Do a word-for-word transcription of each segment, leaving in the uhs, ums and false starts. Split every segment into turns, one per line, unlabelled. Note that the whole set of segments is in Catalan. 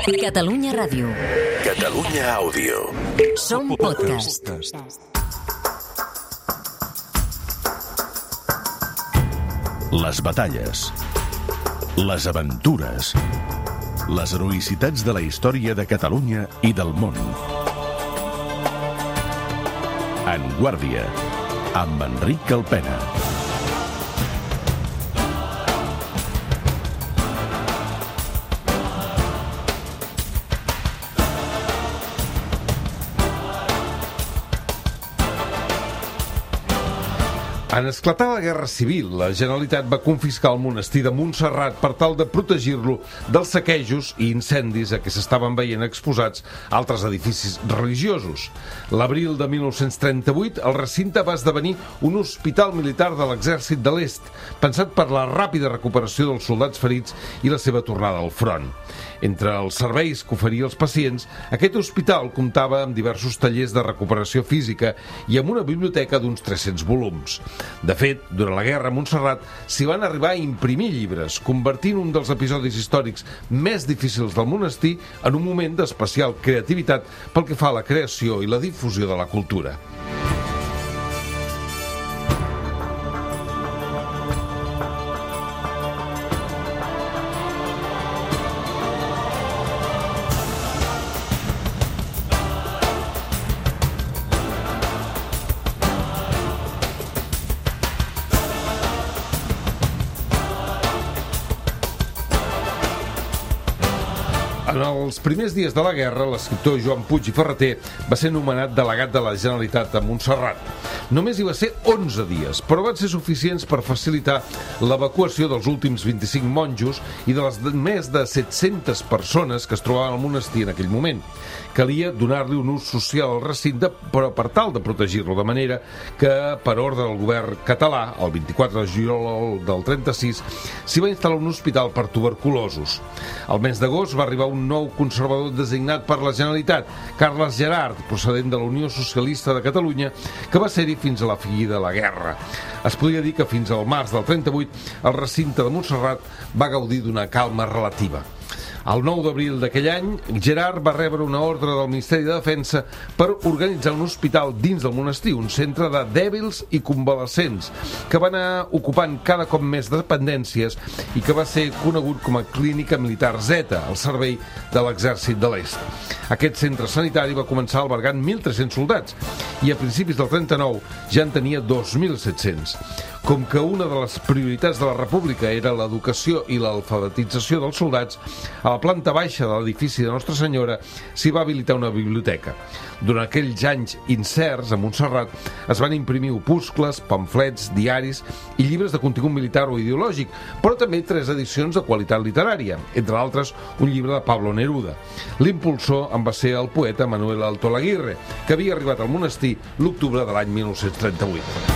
Catalunya Ràdio.
Catalunya Àudio.
Som podcast.
Les batalles, les aventures, les heroïcitats de la història de Catalunya i del món. En Guàrdia, amb Enric Alpena.
En esclatar la Guerra Civil, la Generalitat va confiscar el monestir de Montserrat per tal de protegir-lo dels saquejos i incendis a què s'estaven veient exposats altres edificis religiosos. L'abril de mil nou-cents trenta-vuit, el recinte va esdevenir un hospital militar de l'Exèrcit de l'Est, pensat per la ràpida recuperació dels soldats ferits i la seva tornada al front. Entre els serveis que oferia als pacients, aquest hospital comptava amb diversos tallers de recuperació física i amb una biblioteca d'uns tres-cents volums. De fet, durant la guerra a Montserrat s'hi van arribar a imprimir llibres, convertint un dels episodis històrics més difícils del monestir en un moment d'especial creativitat pel que fa a la creació i la difusió de la cultura. En els primers dies de la guerra, l'escriptor Joan Puig i Ferrater va ser nomenat delegat de la Generalitat a Montserrat. Només hi va ser onze dies, però van ser suficients per facilitar l'evacuació dels últims vint-i-cinc monjos i de les més de set-centes persones que es trobaven al monestir en aquell moment. Calia donar-li un ús social al recinte, però per tal de protegir-lo, de manera que, per ordre del govern català, el vint-i-quatre de juliol del trenta-sis, s'hi va instal·lar un hospital per tuberculosos. Al mes d'agost va arribar un nou conservador designat per la Generalitat, Carles Gerard, procedent de la Unió Socialista de Catalunya, que va ser-hi fins a la fi de la guerra. Es podria dir que fins al març del trenta-vuit el recinte de Montserrat va gaudir d'una calma relativa. El nou d'abril d'aquell any, Gerard va rebre una ordre del Ministeri de Defensa per organitzar un hospital dins del monestir, un centre de dèbils i convalescents, que va anar ocupant cada cop més dependències i que va ser conegut com a Clínica Militar Z, al servei de l'Exèrcit de l'Est. Aquest centre sanitari va començar albergant mil tres-cents soldats i a principis del trenta-nou ja en tenia dos mil set-cents. Com que una de les prioritats de la República era l'educació i l'alfabetització dels soldats, a la planta baixa de l'edifici de Nostra Senyora s'hi va habilitar una biblioteca. Durant aquells anys incerts a Montserrat es van imprimir opuscles, pamflets, diaris i llibres de contingut militar o ideològic, però també tres edicions de qualitat literària, entre altres un llibre de Pablo Neruda. L'impulsor en va ser el poeta Manuel Altolaguirre, que havia arribat al monestir l'octubre de l'any mil nou-cents trenta-vuit.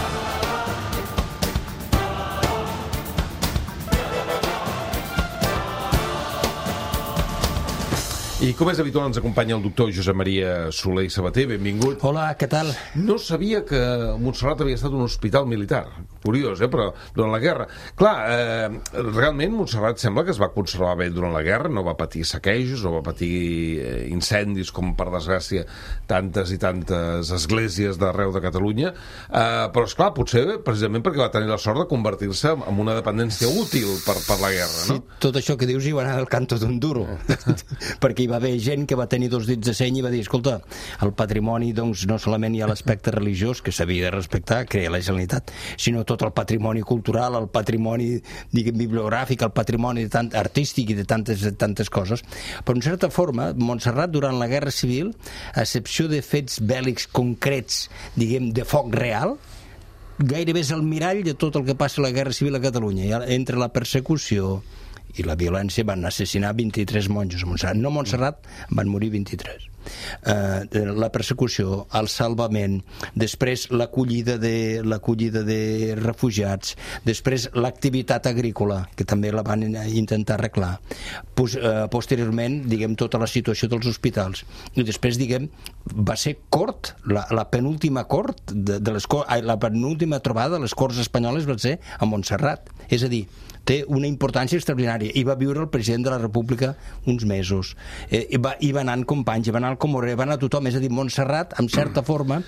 I com és habitual ens acompanya el doctor Josep Maria Soler i Sabater, benvingut.
Hola, què tal?
No sabia que Montserrat havia estat un hospital militar. Curiós, eh? Però durant la guerra... Clar, eh, realment Montserrat sembla que es va conservar bé durant la guerra, no va patir saquejos, no va patir eh, incendis com, per desgràcia, tantes i tantes esglésies d'arreu de Catalunya, eh, però, esclar, potser precisament perquè va tenir la sort de convertir-se en una dependència útil per, per la guerra, no?
Sí, tot això que dius hi va anar al canto d'un duro, perquè hi va haver gent que va tenir dos dits de seny i va dir, escolta, el patrimoni, doncs, no solament hi ha l'aspecte religiós que s'havia de respectar, creia la Generalitat, sinó tot el patrimoni cultural, el patrimoni, diguem, bibliogràfic, el patrimoni de tant, artístic i de tantes, de tantes coses. Però, en certa forma, Montserrat, durant la Guerra Civil, a excepció de fets bèl·lics concrets, diguem, de foc real, gairebé és el mirall de tot el que passa a la Guerra Civil a Catalunya. Entre la persecució i la violència van assassinar vint-i-tres monjos a Montserrat. No a Montserrat, van morir vint-i-tres. Uh, la persecució, el salvament, després l'acollida de, l'acollida de refugiats, després l'activitat agrícola, que també la van intentar arreglar, Pos, uh, posteriorment, diguem, tota la situació dels hospitals, i després, diguem, va ser cort, la, la penúltima cort de, de les, la penúltima trobada de les corts espanyoles va ser a Montserrat, és a dir, té una importància extraordinària. Hi va viure el president de la República uns mesos. Eh, hi, va, hi va anar companys, hi va anar el Comoré, va anar tothom. És a dir, Montserrat, en certa forma,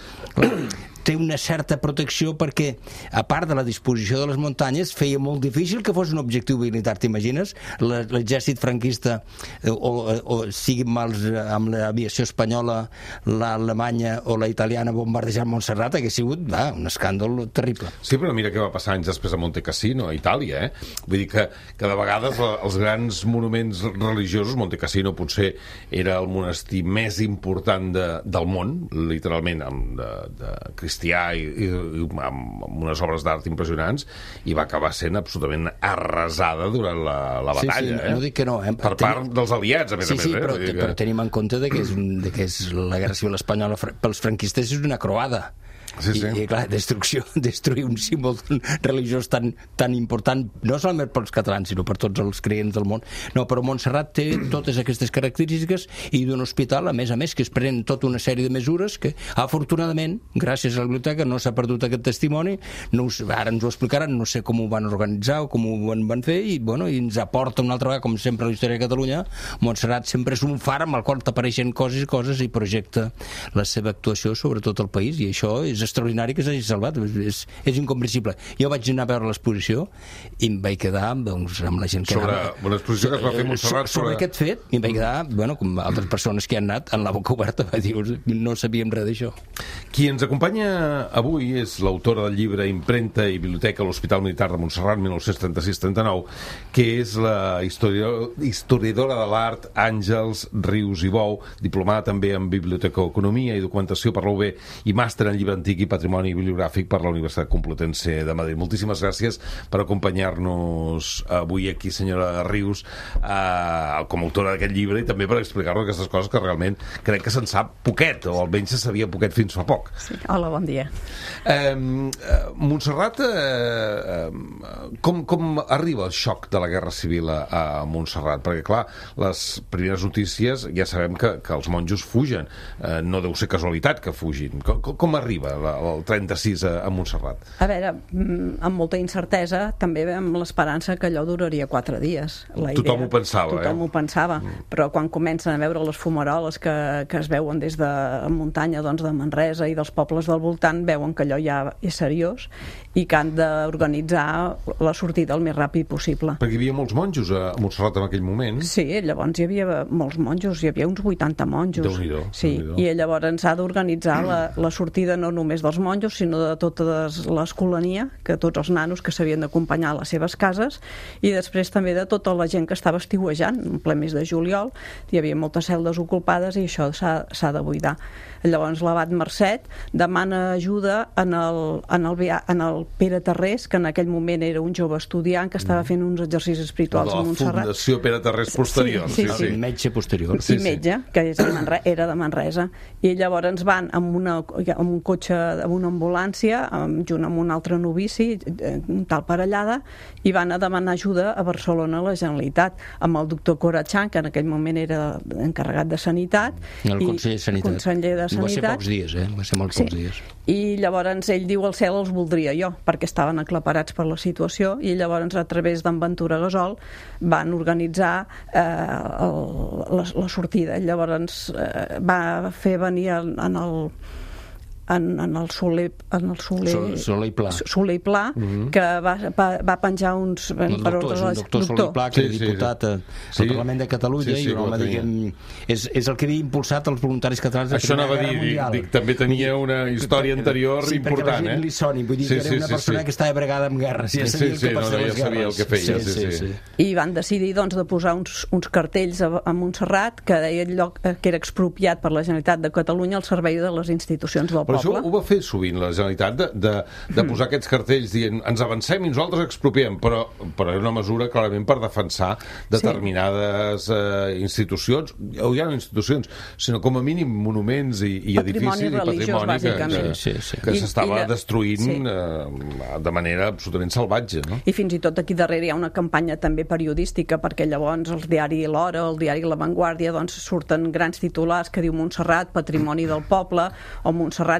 té una certa protecció perquè, a part de la disposició de les muntanyes, feia molt difícil que fos un objectiu militar, t'imagines? L'exèrcit franquista, o, o sigui amb, els, amb l'aviació espanyola, l'alemanya o la italiana bombardejant Montserrat, hagués sigut va, un escàndol terrible.
Sí, però mira què va passar anys després a Monte Cassino, a Itàlia, eh? Vull dir que, que de vegades els grans monuments religiosos, Monte Cassino potser era el monestir més important de, del món, literalment, amb de, de cristià i, i, i amb unes obres d'art impressionants, i va acabar sent absolutament arrasada durant la, la batalla.
Sí, sí, no, no dic que no. Eh?
Per part dels aliats, a més
sí,
a més.
Sí,
eh?
però,
que...
però tenim en compte de que, és, de que és la Guerra Civil Espanyola pels franquistes és una croada.
Sí, sí.
I, i clar, destrucció, destruir un símbol religiós tan, tan important, no solament pels catalans, sinó per tots els creients del món. No, però Montserrat té totes aquestes característiques i d'un hospital, a més a més, que es prenen tota una sèrie de mesures que, afortunadament, gràcies a la biblioteca, no s'ha perdut aquest testimoni. No us, ara ens ho explicaran, no sé com ho van organitzar o com ho van, van fer, i, bueno, i ens aporta una altra vegada, com sempre, a la història de Catalunya. Montserrat sempre és un far amb el qual t'apareixen coses i coses i projecta la seva actuació sobre tot el país, i això és extraordinari que s'hagi salvat, és, és incomprensible. Jo vaig anar a veure l'exposició i em vaig quedar doncs, amb la gent que
sobre
anava.
una exposició que es va fer a Montserrat
sobre, sobre aquest fet, i em vaig quedar, bueno, com altres persones que han anat amb la boca oberta, va dir, no sabíem res d'això.
Qui ens acompanya avui és l'autora del llibre Impremta i Biblioteca a l'Hospital Militar de Montserrat, mil nou-cents trenta-sis trenta-nou, que és la historiadora de l'art Àngels Rius i Bou, diplomada també en Bibliotecoeconomia i Documentació per la U B i màster en Llibre Antic i Patrimoni Bibliogràfic per la Universitat Complutense de Madrid. Moltíssimes gràcies per acompanyar-nos avui aquí, senyora Rius, eh, com a autora d'aquest llibre, i també per explicar-nos aquestes coses que realment crec que se'n sap poquet, o almenys se sabia poquet fins fa poc.
Sí. Hola, bon dia.
Eh, Montserrat, eh, com, com arriba el xoc de la Guerra Civil a, a Montserrat? Perquè, clar, les primeres notícies ja sabem que, que els monjos fugen. Eh, no deu ser casualitat que fugin. Com, com arriba la, el trenta-sis a, a Montserrat?
A veure, amb molta incertesa, també amb l'esperança que allò duraria quatre dies. La idea,
tothom ho pensava,
tothom
eh?
ho pensava, mm. però quan comencen a veure les fumaroles que, que es veuen des de muntanya, doncs, de Manresa i dels pobles del voltant, veuen que allò ja és seriós i que han d'organitzar la sortida el més ràpid possible.
Perquè hi havia molts monjos a Montserrat en aquell moment.
Sí, llavors hi havia molts monjos, hi havia uns vuitanta monjos.
Déu-n'hi-do.
Sí, i llavors s'ha d'organitzar la, la sortida no només dels monjos, sinó de tota l'escolania, que tots els nanos que s'havien d'acompanyar a les seves cases, i després també de tota la gent que estava estiuejant, en ple mes de juliol. Hi havia moltes celdes ocupades i això s'ha de buidar. Llavors l'abat Marcet demana ajuda en el, en, el, en el Pere Tarrés, que en aquell moment era un jove estudiant que estava fent uns exercicis espirituals a Montserrat.
La Fundació Pere Tarrés posterior.
Sí, sí, sí.
El metge posterior.
Sí, sí. Metge, que és de Manresa, era de Manresa. I llavors van amb, una, amb un cotxe, amb una ambulància, amb, junt amb un altre novici, un tal Parellada, i van a demanar ajuda a Barcelona a la Generalitat, amb el doctor Corachán, que en aquell moment era encarregat de Sanitat.
El conseller de Sanitat.
Conseller de Sanitat.
Va ser pocs dies, eh? Va ser molt
sí.
pocs dies.
I llavors ell diu el cel els voldria jo, perquè estaven aclaparats per la situació, i llavors a través d'en Ventura Gasol van organitzar eh, el, la, la sortida. Llavors eh, va fer venir en, en el en, en el Soler en el Soler,
Sol, Soler i Pla,
Soler i Pla mm -hmm. que va, va, va penjar uns
el doctor, és un doctor Soler i Pla, que
sí,
és diputat sí, sí. al Parlament de Catalunya, sí, sí, i un home, diguem, és, és el que havia impulsat els voluntaris catalans de la
Això anava a dir, dic, dic, també tenia una història anterior
sí,
important,
perquè la gent
eh?
li soni, vull dir
sí,
que era
sí,
una
sí,
persona
sí.
que estava bregada amb guerres, ja sabia
sí, sí,
el que
no, no, ja sabia el que feia, sí, sí, sí, sí.
I van decidir, doncs, de posar uns, uns cartells a, a Montserrat que deia el lloc que era expropiat per la Generalitat de Catalunya al servei de les institucions del
Però
poble.
Això ho va fer sovint la Generalitat, de, de, de posar aquests cartells dient ens avancem i nosaltres expropiem, però, però era una mesura clarament per defensar determinades sí. eh, institucions, o ja no institucions, sinó com a mínim monuments i, i edificis i patrimoni que, que,
sí, sí.
que s'estava destruint
sí.
eh, de manera absolutament salvatge, no?
I fins i tot aquí darrere hi ha una campanya també periodística, perquè llavors el diari L'Hora, el diari La Vanguardia, doncs surten grans titulars que diu Montserrat, patrimoni del poble, o Montserrat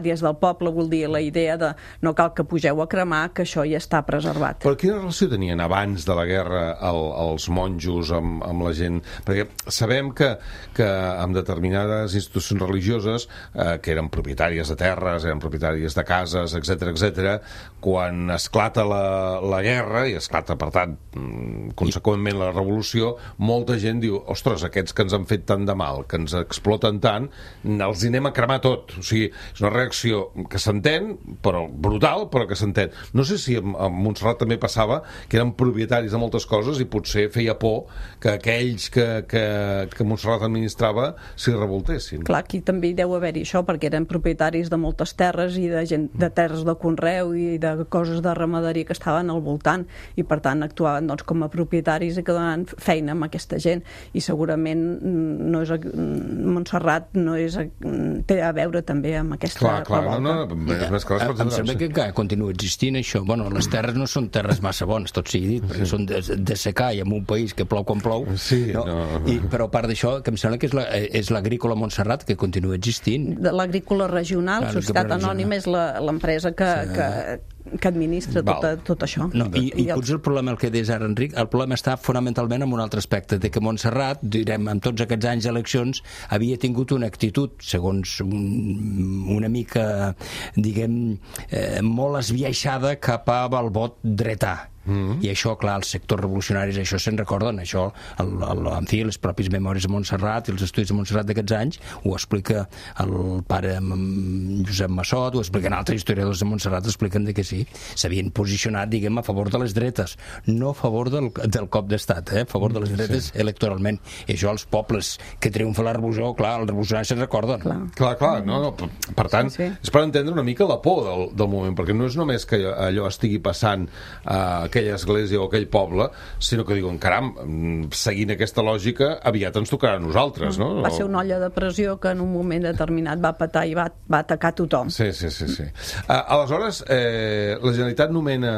guàrdies del poble, vol dir la idea de no cal que pugeu a cremar, que això ja està preservat.
Però quina relació tenien abans de la guerra el, els monjos amb, amb la gent? Perquè sabem que, que amb determinades institucions religioses eh, que eren propietàries de terres, eren propietàries de cases, etcètera, etcètera, quan esclata la, la guerra i esclata, per tant, conseqüentment la revolució, molta gent diu, ostres, aquests que ens han fet tant de mal, que ens exploten tant, els hi anem a cremar tot. O sigui, és una reacció que s'entén, però brutal, però que s'entén. No sé si a Montserrat també passava que eren propietaris de moltes coses i potser feia por que aquells que, que, que Montserrat administrava s'hi revoltessin.
Clar, aquí també hi deu haver-hi això, perquè eren propietaris de moltes terres i de, gent, de terres de conreu i de coses de ramaderia que estaven al voltant i per tant actuaven doncs, com a propietaris i que donaven feina amb aquesta gent i segurament no és, Montserrat no és, té a veure també amb aquesta
clar, clar,
revolta.
No, no, és més clar,
em sembla que encara continua existint això. Bueno, les terres no són terres massa bones, tot sigui dit, perquè sí. són de, de secar i en un país que plou quan plou.
Sí,
no?
no.
I, però a part d'això, que em sembla que és la, és l'Agrícola Montserrat que continua existint.
De l'Agrícola Regional, la Societat Anònima és l'empresa que, sí. que, que administra tot, tot això.
No, I, i, i potser el problema, el que deies ara, Enric, el problema està fonamentalment en un altre aspecte, de que Montserrat, direm, amb tots aquests anys d'eleccions, havia tingut una actitud, segons un, una mica, diguem, eh, molt esbiaixada cap al vot dretà. Mm-hmm. I això, clar, els sectors revolucionaris això se'n recorden, això el, el, en fi, les pròpies memòries de Montserrat i els estudis de Montserrat d'aquests anys ho explica el pare Josep Massot, ho expliquen altres historiadors de Montserrat, expliquen de que sí, s'havien posicionat, diguem, a favor de les dretes, no a favor del, del cop d'estat, eh? A favor de les dretes sí. electoralment. I això els pobles que triomfa la revolució, clar, els revolucionaris se'n recorden.
Clar,
clar, clar no, no, per tant, sí, sí. és per entendre una mica la por del, del moment, perquè no és només que allò estigui passant a uh, aquella església o aquell poble, sinó que diuen, caram, seguint aquesta lògica, aviat ens tocarà a nosaltres, no?
Va ser una olla de pressió que en un moment determinat va petar i va, va atacar tothom.
Sí, sí, sí. sí. Uh, aleshores, eh, la Generalitat nomena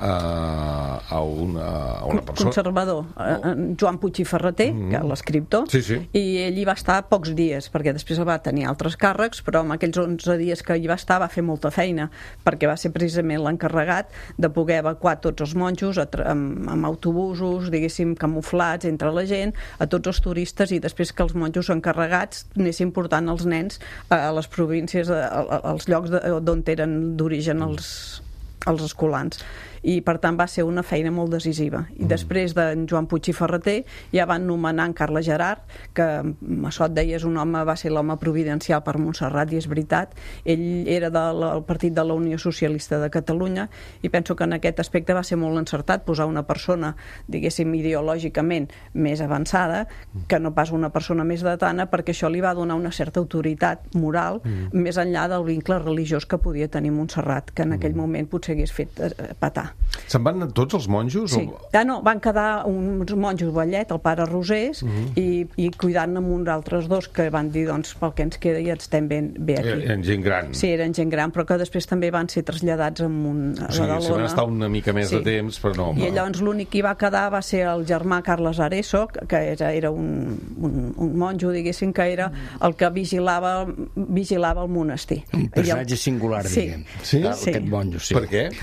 uh, a, una, a una persona...
Conservador, uh, Joan Puig i Ferreter, mm-hmm. que és l'escriptor,
sí, sí.
i ell hi va estar pocs dies, perquè després va tenir altres càrrecs, però en aquells onze dies que hi va estar va fer molta feina, perquè va ser precisament l'encarregat de poder evacuar tots els monjos Amb, amb autobusos, diguéssim, camuflats entre la gent, a tots els turistes i després que els monjos encarregats anessin portant els nens a les províncies, als llocs d'on eren d'origen els, els escolans. I per tant va ser una feina molt decisiva. I després d'en Joan Puig i Ferreter ja van nomenar en Carles Gerard, que Massot deia és un home, va ser l'home providencial per Montserrat, i és veritat. Ell era del partit de la Unió Socialista de Catalunya i penso que en aquest aspecte va ser molt encertat posar una persona, diguéssim, ideològicament més avançada que no pas una persona més datana, perquè això li va donar una certa autoritat moral mm. més enllà del vincle religiós que podia tenir Montserrat, que en aquell moment potser hagués fet petar.
Se'n van tots els monjos?
Sí.
O...
Ah, no, van quedar uns monjos vellet, el pare Rosés, uh-huh. i, i cuidant amb uns altres dos que van dir, doncs, pel que ens queda ja estem ben, bé aquí.
Eren gent gran.
Sí, eren gent gran, però que després també van ser traslladats a un, a
o sigui,
Badalona.
Si van estar una mica més sí. de temps, però no...
I llavors l'únic que hi va quedar va ser el germà Carles Areso, que era, era un, un, un monjo, diguéssim, que era el que vigilava, vigilava el monestir.
Un personatge el... singular,
sí.
diguem.
Sí?
sí? Aquest monjo, sí.
Per què?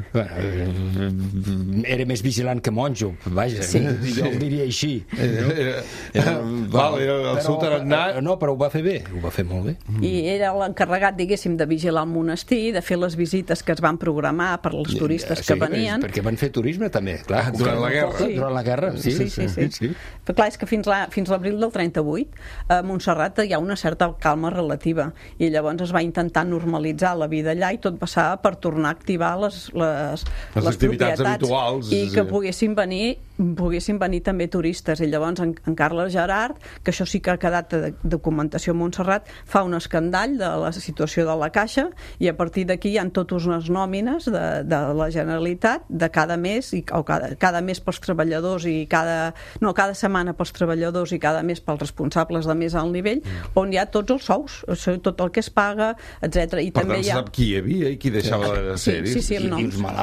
Era més vigilant que monjo, vaja, sí. jo el diria així.
Era, era, Val, era el seu tarannà...
No, però ho va fer bé, ho va fer molt bé.
I era l'encarregat, diguéssim, de vigilar el monestir, de fer les visites que es van programar per als turistes
sí,
que venien.
Perquè van fer turisme també, clar.
Durant la guerra.
Sí.
Durant la guerra, sí.
Sí, sí, sí. sí. Però clar, és que fins, la, fins l'abril del trenta-vuit a Montserrat hi ha una certa calma relativa i llavors es va intentar normalitzar la vida allà i tot passava per tornar a activar les, les,
les, les activitats habituals
i que poguessin venir poguessin venir també turistes i llavors en, en Carles Gerard, que això sí que ha quedat de documentació a Montserrat, fa un escandall de la situació de la Caixa i a partir d'aquí hi ha totes unes nòmines de, de la Generalitat de cada mes, i, o cada, cada mes pels treballadors i cada, no, cada setmana pels treballadors i cada mes pels responsables de més alt nivell, mm. on hi ha tots els sous, tot el que es paga, etcètera. I
per
també
tant,
hi ha...
sap qui hi havia i qui deixava sí. de ser-hi.
Sí, sí, sí,
I, I els malalts, no?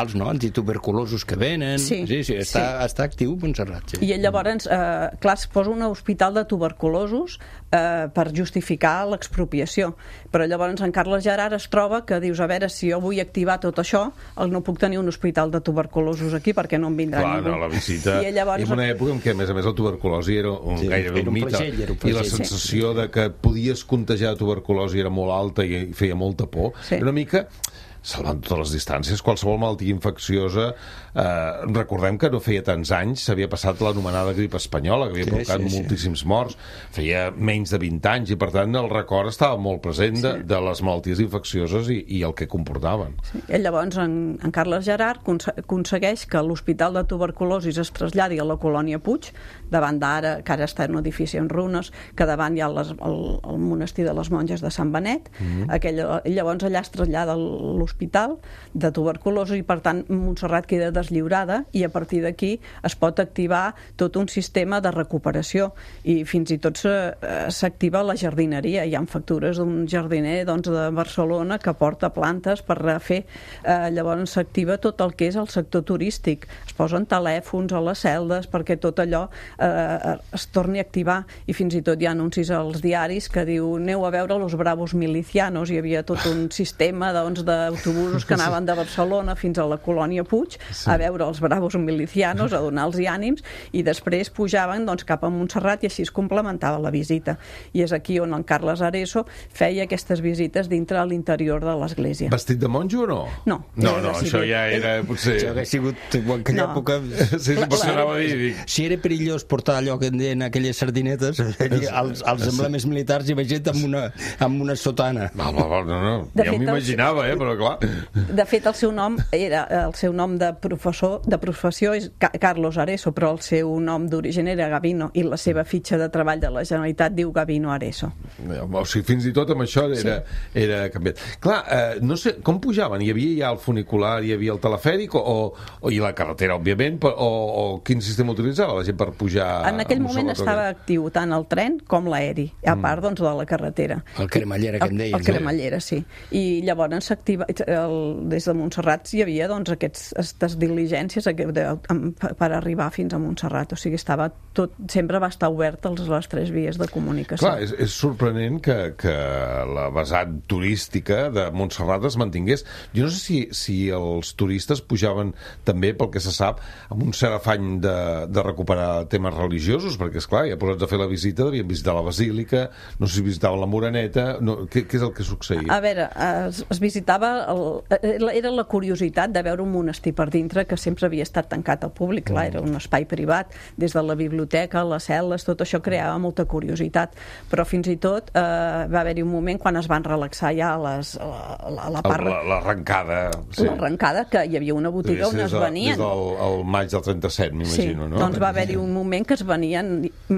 i tuberculosos que venen.
Sí,
sí, sí, està,
sí.
està actiu Montserrat. Sí.
I llavors, eh, clar, es posa un hospital de tuberculosos eh, per justificar l'expropiació. Però llavors en Carles Gerard es troba que dius, a veure, si jo vull activar tot això, no puc tenir un hospital de tuberculosos aquí perquè no em vindrà
Clar,
ningú.
no, la visita...
I llavors...
En una època en què, a més a més, la tuberculosi era un,
Sí,
gairebé
era
un
un
mite.
flagell, era un
I la
flagell.
sensació de que podies contagiar de tuberculosi era molt alta i feia molta por.
Sí.
Era una mica... salvant totes les distàncies, qualsevol malaltia infecciosa, eh, recordem que no feia tants anys, s'havia passat l'anomenada grip espanyola, que havia
Sí,
provocat
sí, sí.
moltíssims morts, feia menys de vint anys, i per tant el record estava molt present de, de les malalties infeccioses i, i el que comportaven.
Sí. I llavors en, en Carles Gerard conse- aconsegueix que l'Hospital de Tuberculosis es traslladi a la colònia Puig, davant d'ara, que ara està en un edifici en runes, que davant hi ha les, el, el monestir de les monges de Sant Benet. Mm-hmm. Aquell, llavors allà es trasllada l'hospital de tuberculosi i per tant Montserrat queda deslliurada i a partir d'aquí es pot activar tot un sistema de recuperació i fins i tot s'activa la jardineria. Hi ha factures d'un jardiner doncs, de Barcelona que porta plantes per refer. Eh, llavors s'activa tot el que és el sector turístic. Es posen telèfons a les celdes perquè tot allò eh, es torni a activar i fins i tot hi ha anuncis als diaris que diu aneu a veure los bravos milicianos. Hi havia tot un sistema doncs, d'autobusos que anaven de Barcelona fins a la colònia Puig sí. a veure els bravos milicianos, a donar-los ànims i després pujaven doncs, cap a Montserrat i així es complementava la visita. I és aquí on el Carles Areso feia aquestes visites dintre a l'interior de l'església.
Vestit de monjo o no?
No.
No, no, això ja era potser...
Això hauria sigut en aquella
No.
època...
Sí, sí, potser anava a dir... dic,
Si era perillós portar allò que en deien aquelles sardinetes, als, als emblemes militars hi va gent amb una, amb una sotana.
Val, val, val, no, no.
De
Ja
fet,
m'imaginava, eh, però clar...
De fet, el seu nom era el seu nom de professor de professió és Ca- Carlos Areso, però el seu nom d'origen era Gavino i la seva fitxa de treball de la Generalitat diu Gavino Areso.
O sigui, fins i tot amb això era, sí. era canviat. Clar, eh, no sé, com pujaven? Hi havia ja el funicular, hi havia el telefèric o, o i la carretera, òbviament, o, o quin sistema utilitzava la gent per pujar?
En aquell
a
moment
Montserrat?
estava actiu tant el tren com l'aeri, a part doncs, de la carretera.
El cremallera, que en deien.
El, el cremallera, sí. I llavors s'activa, el, des de Montserrat hi havia doncs, aquests, aquestes diligències de, per arribar fins a Montserrat. O sigui, estava tot, sempre va estar obert als les tres vies de comunicació.
Clar, és, és sorprenent que, que la vessant turística de Montserrat es mantingués. Jo no sé si, si els turistes pujaven també, pel que se sap, amb un cert afany de, de recuperar temes religiosos, perquè, esclar, ja posats a fer la visita, devien visitar la basílica, no sé si visitaven la Moreneta, no, què, què és el que succeïa?
A veure, es, es visitava... El, era la curiositat de veure un monestir per dintre que sempre havia estat tancat al públic. Clar, era un espai privat, des de la biblioteca, les cel·les, tot això creava molta curiositat. Però fins i tot eh, va haver-hi un moment quan es van relaxar ja les, la, la, la part...
L'arrencada. Sí.
L'arrencada, que hi havia una botiga on es venien...
Des del el maig del trenta-set, m'imagino,
sí,
no?
Doncs va haver-hi un moment que es venien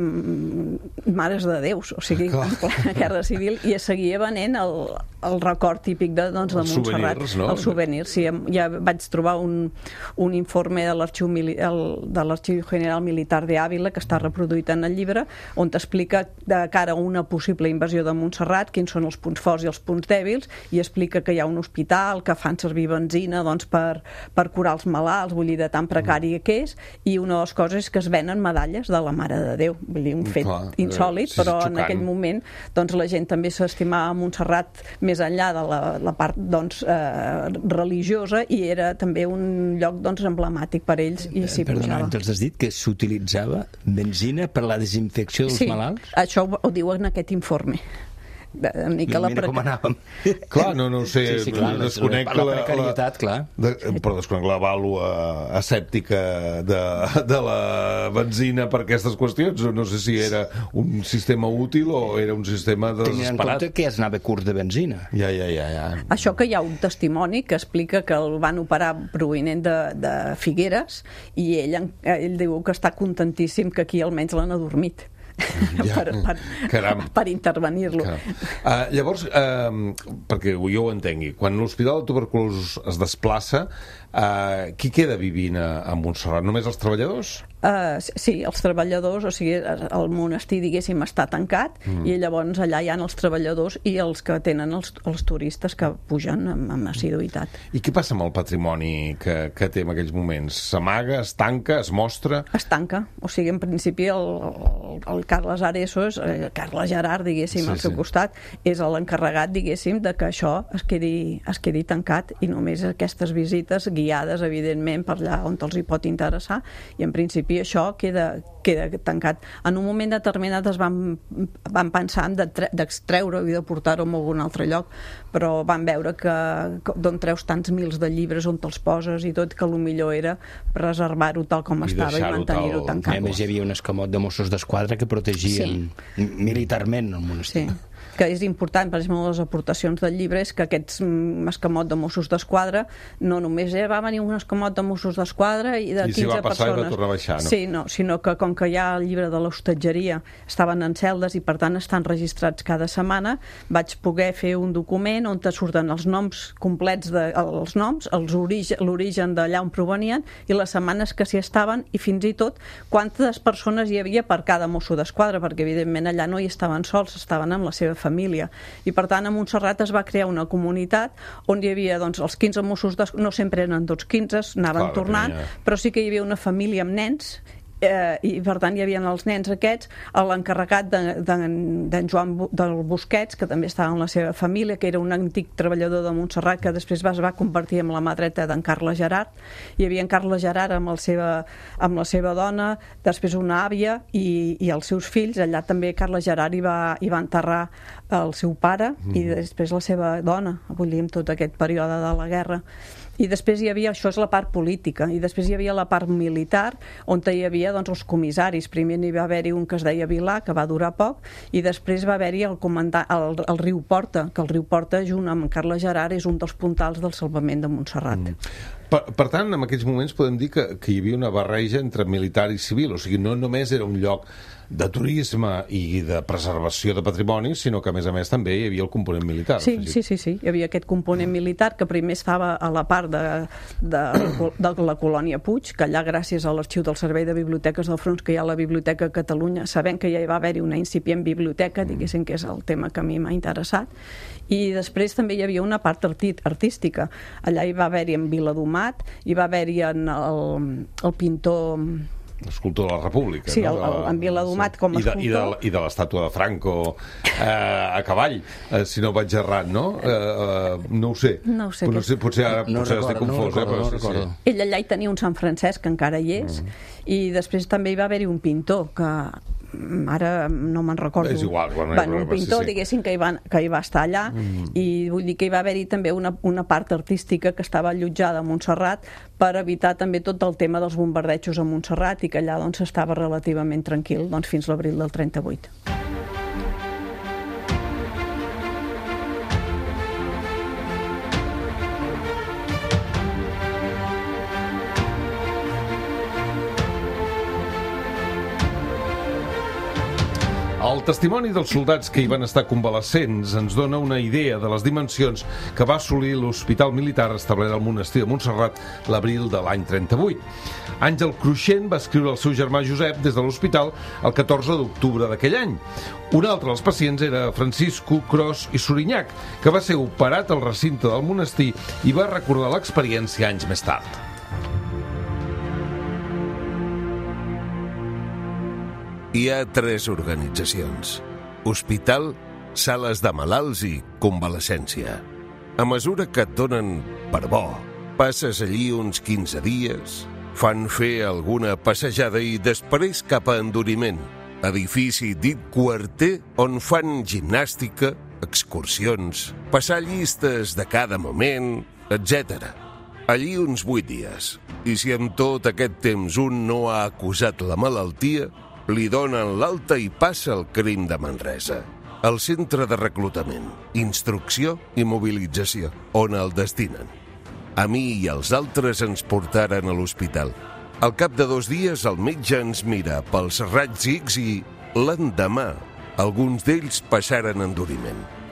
mm, mares de Déus, o sigui, en plena guerra civil, i es seguia venent el, el record típic de, doncs, de
Els
Montserrat.
souvenirs, no?
Els souvenirs, sí. Ja vaig trobar un, un informe de l'Arxiu Mili- el- de l'Arxiu General Militar de Ávila, que està reproduït en el llibre, on t'explica de cara a una possible invasió de Montserrat quins són els punts forts i els punts dèbils, i explica que hi ha un hospital, que fan servir benzina doncs, per, per curar els malalts, vull dir, de tan precari que és, i una de les coses és que es venen medalles de la Mare de Déu. Vull dir, un fet
Clar,
insòlit,
sí,
però
xocant.
en aquell moment doncs, la gent també s'estimava Montserrat més enllà de la, la part doncs, eh, religiosa, i era també un lloc doncs, emblemàtic per ells, i s'hi
Perdona,
pujava.
ens has dit que s'utilitzava benzina per la desinfecció dels
Sí,
malalts?
això ho, ho diu en aquest informe. De, de mica la
Mira com
preca-
anàvem.
Clar, no, no ho sé,
Sí, sí, clar,
desconec
la, la precarietat, clar.
De, però desconec la vàlua asèptica de, de la benzina per aquestes qüestions. No sé si era un sistema útil o era un sistema
Tenint en
desesperat.
compte que es anava curt de benzina.
Ja, ja, ja, ja.
Això que hi ha un testimoni que explica que el van operar provinent de, de Figueres, i ell, en- ell diu que està contentíssim que aquí almenys l'han adormit.
Ja.
per, per,
Caram.
per intervenir-lo.
Uh, llavors, uh, perquè jo ho entengui, quan l'Hospital de Tuberculosos es desplaça, Uh, qui queda vivint a, a Montserrat? Només els treballadors?
Uh, sí, els treballadors, o sigui, el monestir, diguéssim, està tancat mm. i llavors allà hi ha els treballadors i els que tenen els, els turistes que pugen amb, amb assiduïtat.
I què passa amb el patrimoni que, que té en aquells moments? S'amaga, es tanca, es mostra?
Es tanca, o sigui, en principi el, el, el Carles Areso, és, eh, Carles Gerard, diguéssim, sí, al seu sí. costat, és l'encarregat, diguéssim, de que això es quedi, es quedi tancat i només aquestes visites guiades, evidentment, per allà on els hi pot interessar, i en principi i això queda, queda tancat. En un moment determinat es van, van pensar d'extreure-ho i de portar-ho a algun altre lloc, però van veure que, que d'on treus tants mils de llibres, on te'ls poses i tot, que el millor era preservar-ho tal com I estava i mantenir-ho tal... tancat.
A més, hi havia un escamot de Mossos d'Esquadra que protegien sí. militarment el monestir.
Sí. Que és important, per exemple, les aportacions del llibre és que aquests escamot de Mossos d'Esquadra no només eh, va venir un escamot de Mossos d'Esquadra i de quinze persones. I si va passar persones. I va tornar a baixar, no? Sí, no, sinó que com que hi ha el llibre de l'hostatgeria estaven en celdes i per tant estan registrats cada setmana, vaig poder fer un document on te surten els noms complets, de, els noms, l'origen d'allà on provenien i les setmanes que s'hi estaven i fins i tot quantes persones hi havia per cada Mosso d'Esquadra, perquè evidentment allà no hi estaven sols, estaven amb la seva família. I per tant a Montserrat es va crear una comunitat on hi havia doncs, els quinze Mossos d'Esquadra, no sempre eren tots quinze, anaven Clar, tornant, tenia... però sí que hi havia una família amb nens eh, i per tant hi havia els nens aquests, l'encarregat d'en Joan del Busquets, que també estava amb la seva família, que era un antic treballador de Montserrat que després es va convertir en la mà dreta d'en Carles Gerard. Hi havia en Carles Gerard amb, el seva, amb la seva dona, després una àvia i, i els seus fills. Allà també Carles Gerard hi va, hi va enterrar el seu pare mm. i després la seva dona, vull dir, en tot aquest període de la guerra. I després hi havia, això és la part política, i després hi havia la part militar, on hi havia doncs, els comissaris. Primer n'hi va haver-hi un que es deia Vilà, que va durar poc, i després va haver-hi el, el, el riu Porta, que el riu Porta, junt amb Carles Gerard, és un dels puntals del salvament de Montserrat. Mm.
Per, per tant, en aquells moments podem dir que, que hi havia una barreja entre militar i civil, o sigui, no només era un lloc de turisme i de preservació de patrimoni, sinó que a més a més també hi havia el component militar.
Sí, sí, sí, sí, hi havia aquest component militar que primer estava a la part de, de, de la colònia Puig, que allà gràcies a l'arxiu del Servei de Biblioteques del Front, que hi ha la Biblioteca Catalunya, sabent que ja hi va haver-hi una incipient biblioteca, diguéssim que és el tema que a mi m'ha interessat, i després també hi havia una part artística. Allà hi va haver-hi en Viladomat, hi va haver-hi en el, el pintor...
l'escultor de la República,
sí,
no?
el, el, en Viladomat com a escultor.
I de, i de, de l'estàtua de Franco eh, a cavall, eh, si no vaig errat, no? Eh, eh, no ho sé.
No ho sé.
No sé, potser ara
no
potser
recordo,
estic confós,
no recordo,
eh, però
no
sí,
recordo.
sí.
Ell allà hi tenia un Sant Francesc, que encara hi és, mm. i després també hi va haver-hi un pintor, que ara no me'n recordo.
És igual. Bueno,
bueno, un pintor, sí, sí. diguéssim, que hi, va, que hi va estar allà, mm. i vull dir que hi va haver-hi també una, una part artística que estava allotjada a Montserrat per evitar també tot el tema dels bombardejos a Montserrat i que allà doncs estava relativament tranquil doncs, fins l'abril del trenta-vuit.
El testimoni dels soldats que hi van estar convalescents ens dona una idea de les dimensions que va assolir l'hospital militar establert al monestir de Montserrat l'abril de l'any trenta-vuit. Àngel Cruixent va escriure al seu germà Josep des de l'hospital el catorze d'octubre d'aquell any. Un altre dels pacients era Francisco Cros i Sorinyac, que va ser operat al recinte del monestir i va recordar l'experiència anys més tard.
Hi ha tres organitzacions: hospital, sales de malalts i convalescència. A mesura que et donen per bo, passes allí uns quinze dies, fan fer alguna passejada i després cap a enduriment, edifici dit quarter on fan gimnàstica, excursions, passar llistes de cada moment, etcètera. Allí uns vuit dies. I si en tot aquest temps un no ha acusat la malaltia, li donen l'alta i passa al Crim de Manresa, el centre de reclutament, instrucció i mobilització, on el destinen. A mi i als altres ens portaren a l'hospital. Al cap de dos dies el metge ens mira pels raigs X i l'endemà alguns d'ells passaren enduriment.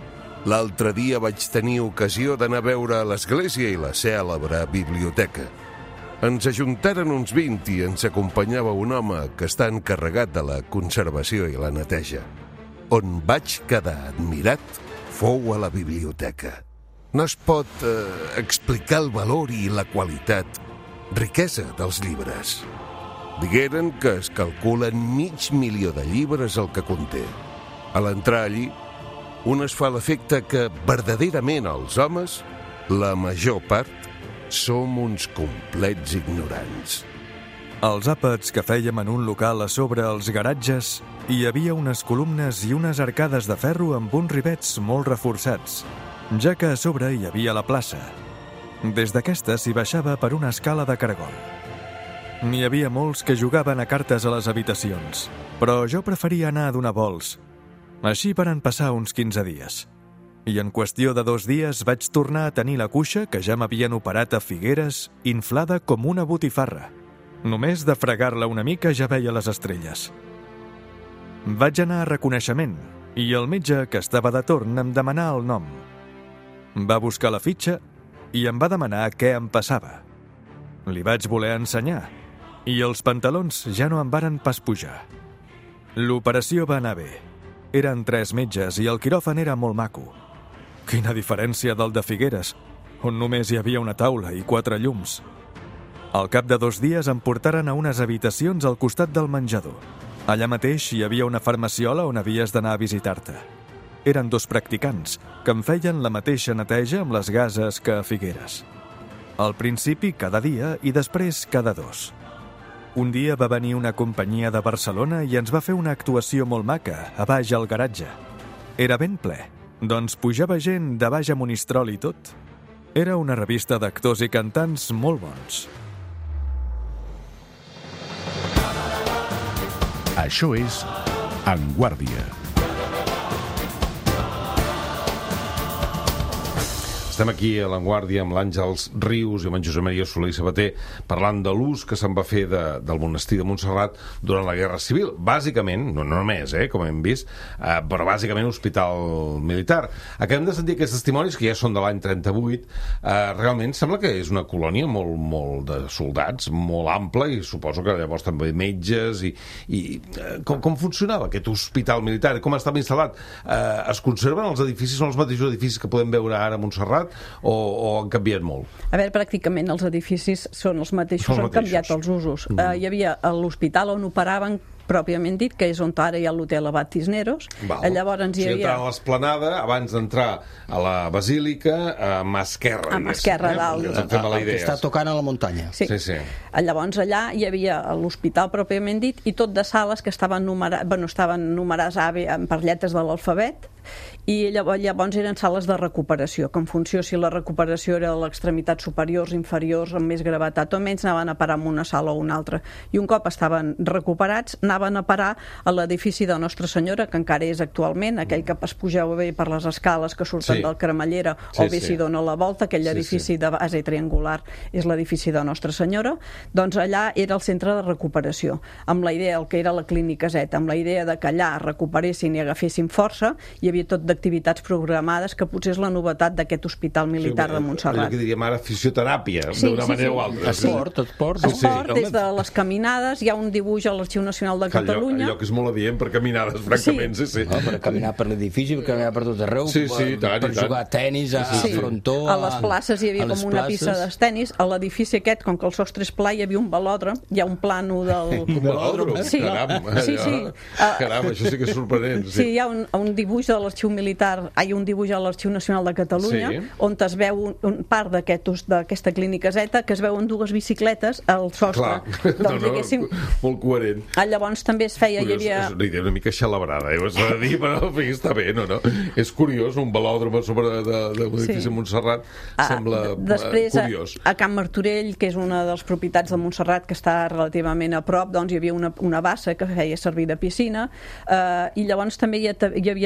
L'altre dia vaig tenir ocasió d'anar a veure l'església i la cèlebre biblioteca. Ens ajuntaren uns vint i ens acompanyava un home que està encarregat de la conservació i la neteja. On vaig quedar admirat fou a la biblioteca. No es pot eh, explicar el valor i la qualitat, riquesa dels llibres. Digueren que es calculen mig milió de llibres el que conté. A l'entrar allí, un es fa l'efecte que verdaderament els homes, la major part, som uns complets ignorants.
Als àpats que fèiem en un local a sobre els garatges hi havia unes columnes i unes arcades de ferro amb uns rivets molt reforçats, ja que a sobre hi havia la plaça. Des d'aquesta s'hi baixava per una escala de caragol. N'hi havia molts que jugaven a cartes a les habitacions, però jo preferia anar a donar vols. Així varen passar uns quinze dies. I en qüestió de dos dies vaig tornar a tenir la cuixa que ja m'havien operat a Figueres inflada com una botifarra. Només de fregar-la una mica ja veia les estrelles. Vaig anar a reconeixement i el metge que estava de torn em demanà el nom. Va buscar la fitxa i em va demanar què em passava. Li vaig voler ensenyar i els pantalons ja no em varen pas pujar. L'operació va anar bé. Eren tres metges i el quiròfan era molt maco. Quina diferència del de Figueres, on només hi havia una taula i quatre llums. Al cap de dos dies em portaren a unes habitacions al costat del menjador. Allà mateix hi havia una farmaciola on havies d'anar a visitar-te. Eren dos practicants que em feien la mateixa neteja amb les gases que a Figueres. Al principi cada dia i després cada dos. Un dia va venir una companyia de Barcelona i ens va fer una actuació molt maca, a baix al garatge. Era ben ple, doncs pujava gent de baix a Monistrol i tot. Era una revista d'actors i cantants molt bons.
Això és En Guàrdia.
Estem aquí a l'Avantguàrdia amb l'Àngels Rius i amb en Josep Maria Soler i Sabater parlant de l'ús que se'n va fer de, del monestir de Montserrat durant la Guerra Civil. Bàsicament, no, no només, eh, com hem vist, eh, però bàsicament hospital militar. Acabem de sentir aquests testimonis, que ja són de l'any trenta-vuit. Eh, realment sembla que és una colònia molt, molt de soldats, molt ampla, i suposo que llavors també metges. I, i eh, com, com funcionava aquest hospital militar? Com estava instal·lat? Eh, es conserven els edificis? Són els mateixos edificis que podem veure ara a Montserrat? O, o han canviat molt?
A veure, pràcticament els edificis són els mateixos,
són
han
mateixos.
canviat els usos.
Mm.
Uh, hi havia l'hospital on operaven pròpiament dit, que és on ara hi ha l'hotel Abat Cisneros.
Val.
Llavors hi
o sigui,
havia...
entrar a l'esplanada, abans d'entrar a la basílica, a mà esquerra.
A mà esquerra,
eh?
dalt.
Ens en fem a la
El que
idea.
està tocant a la muntanya.
Sí.
Sí, sí.
Llavors allà hi havia l'hospital pròpiament dit i tot de sales que estaven numerades, bueno, estaven numerades A, B, per lletres de l'alfabet, i llavors, llavors eren sales de recuperació, que en funció si la recuperació era de l'extremitat superiors, inferiors, amb més gravetat o menys, anaven a parar en una sala o una altra. I un cop estaven recuperats, anaven a parar a l'edifici de Nostra Senyora, que encara és actualment, aquell que es pugeu bé per les escales que surten
Sí.
del Cremallera,
Sí,
o bé
sí.
s'hi dona la volta, aquell
Sí,
edifici
sí.
de base triangular és l'edifici de Nostra Senyora, doncs allà era el centre de recuperació, amb la idea, el que era la clínica Z, amb la idea de que allà recuperessin i agafessin força, hi havia tot d'activitats programades, que potser és la novetat d'aquest hospital militar
Sí,
de Montserrat.
Allò que diríem ara fisioteràpia,
Sí,
d'una
sí,
manera
sí.
o altra.
Esport, esport.
Sí, sí.
Esport, des de les caminades, hi ha un dibuix a l'Arxiu Nacional de
Que allò,
Catalunya.
allò que és molt adient per caminades, francament, sí, sí.
No, per caminar per l'edifici, per caminar per tot arreu,
Sí, sí, i
per,
tant,
per
i tant.
jugar a tenis, a,
Sí.
a frontó...
A les places hi havia
a les
com una
places.
pista de tenis. A l'edifici aquest, com que el sostre és pla, hi havia un velòdrom. Hi ha un plànol del...
Un velòdrom,
Sí.
caram.
Sí, sí.
allò.
Ah,
Caram, això sí que és sorprenent.
Sí, hi ha un, un dibuix de l'Arxiu Militar, hi ha un dibuix a l'Arxiu Nacional de Catalunya,
Sí.
on es veu un, un part d'aquest- d'aquesta clínica Z, que es veuen dues bicicletes al sostre.
Clar,
Doncs,
no, no,
diguéssim,
molt coherent.
ah, llavors també es feia, hi
Curiós,
havia...
és una idea una mica xalabrada, eh? Ho has de dir, però en fi, està bé, no, no? És curiós, un velòdrom a sobre de, de un edifici
Sí.
a Montserrat
Ah,
sembla
després,
eh, curiós.
a, a Can Martorell, que és una de les propietats de Montserrat que està relativament a prop, doncs hi havia una, una bassa que feia servir de piscina, eh, i llavors també hi, ha, hi havia tallers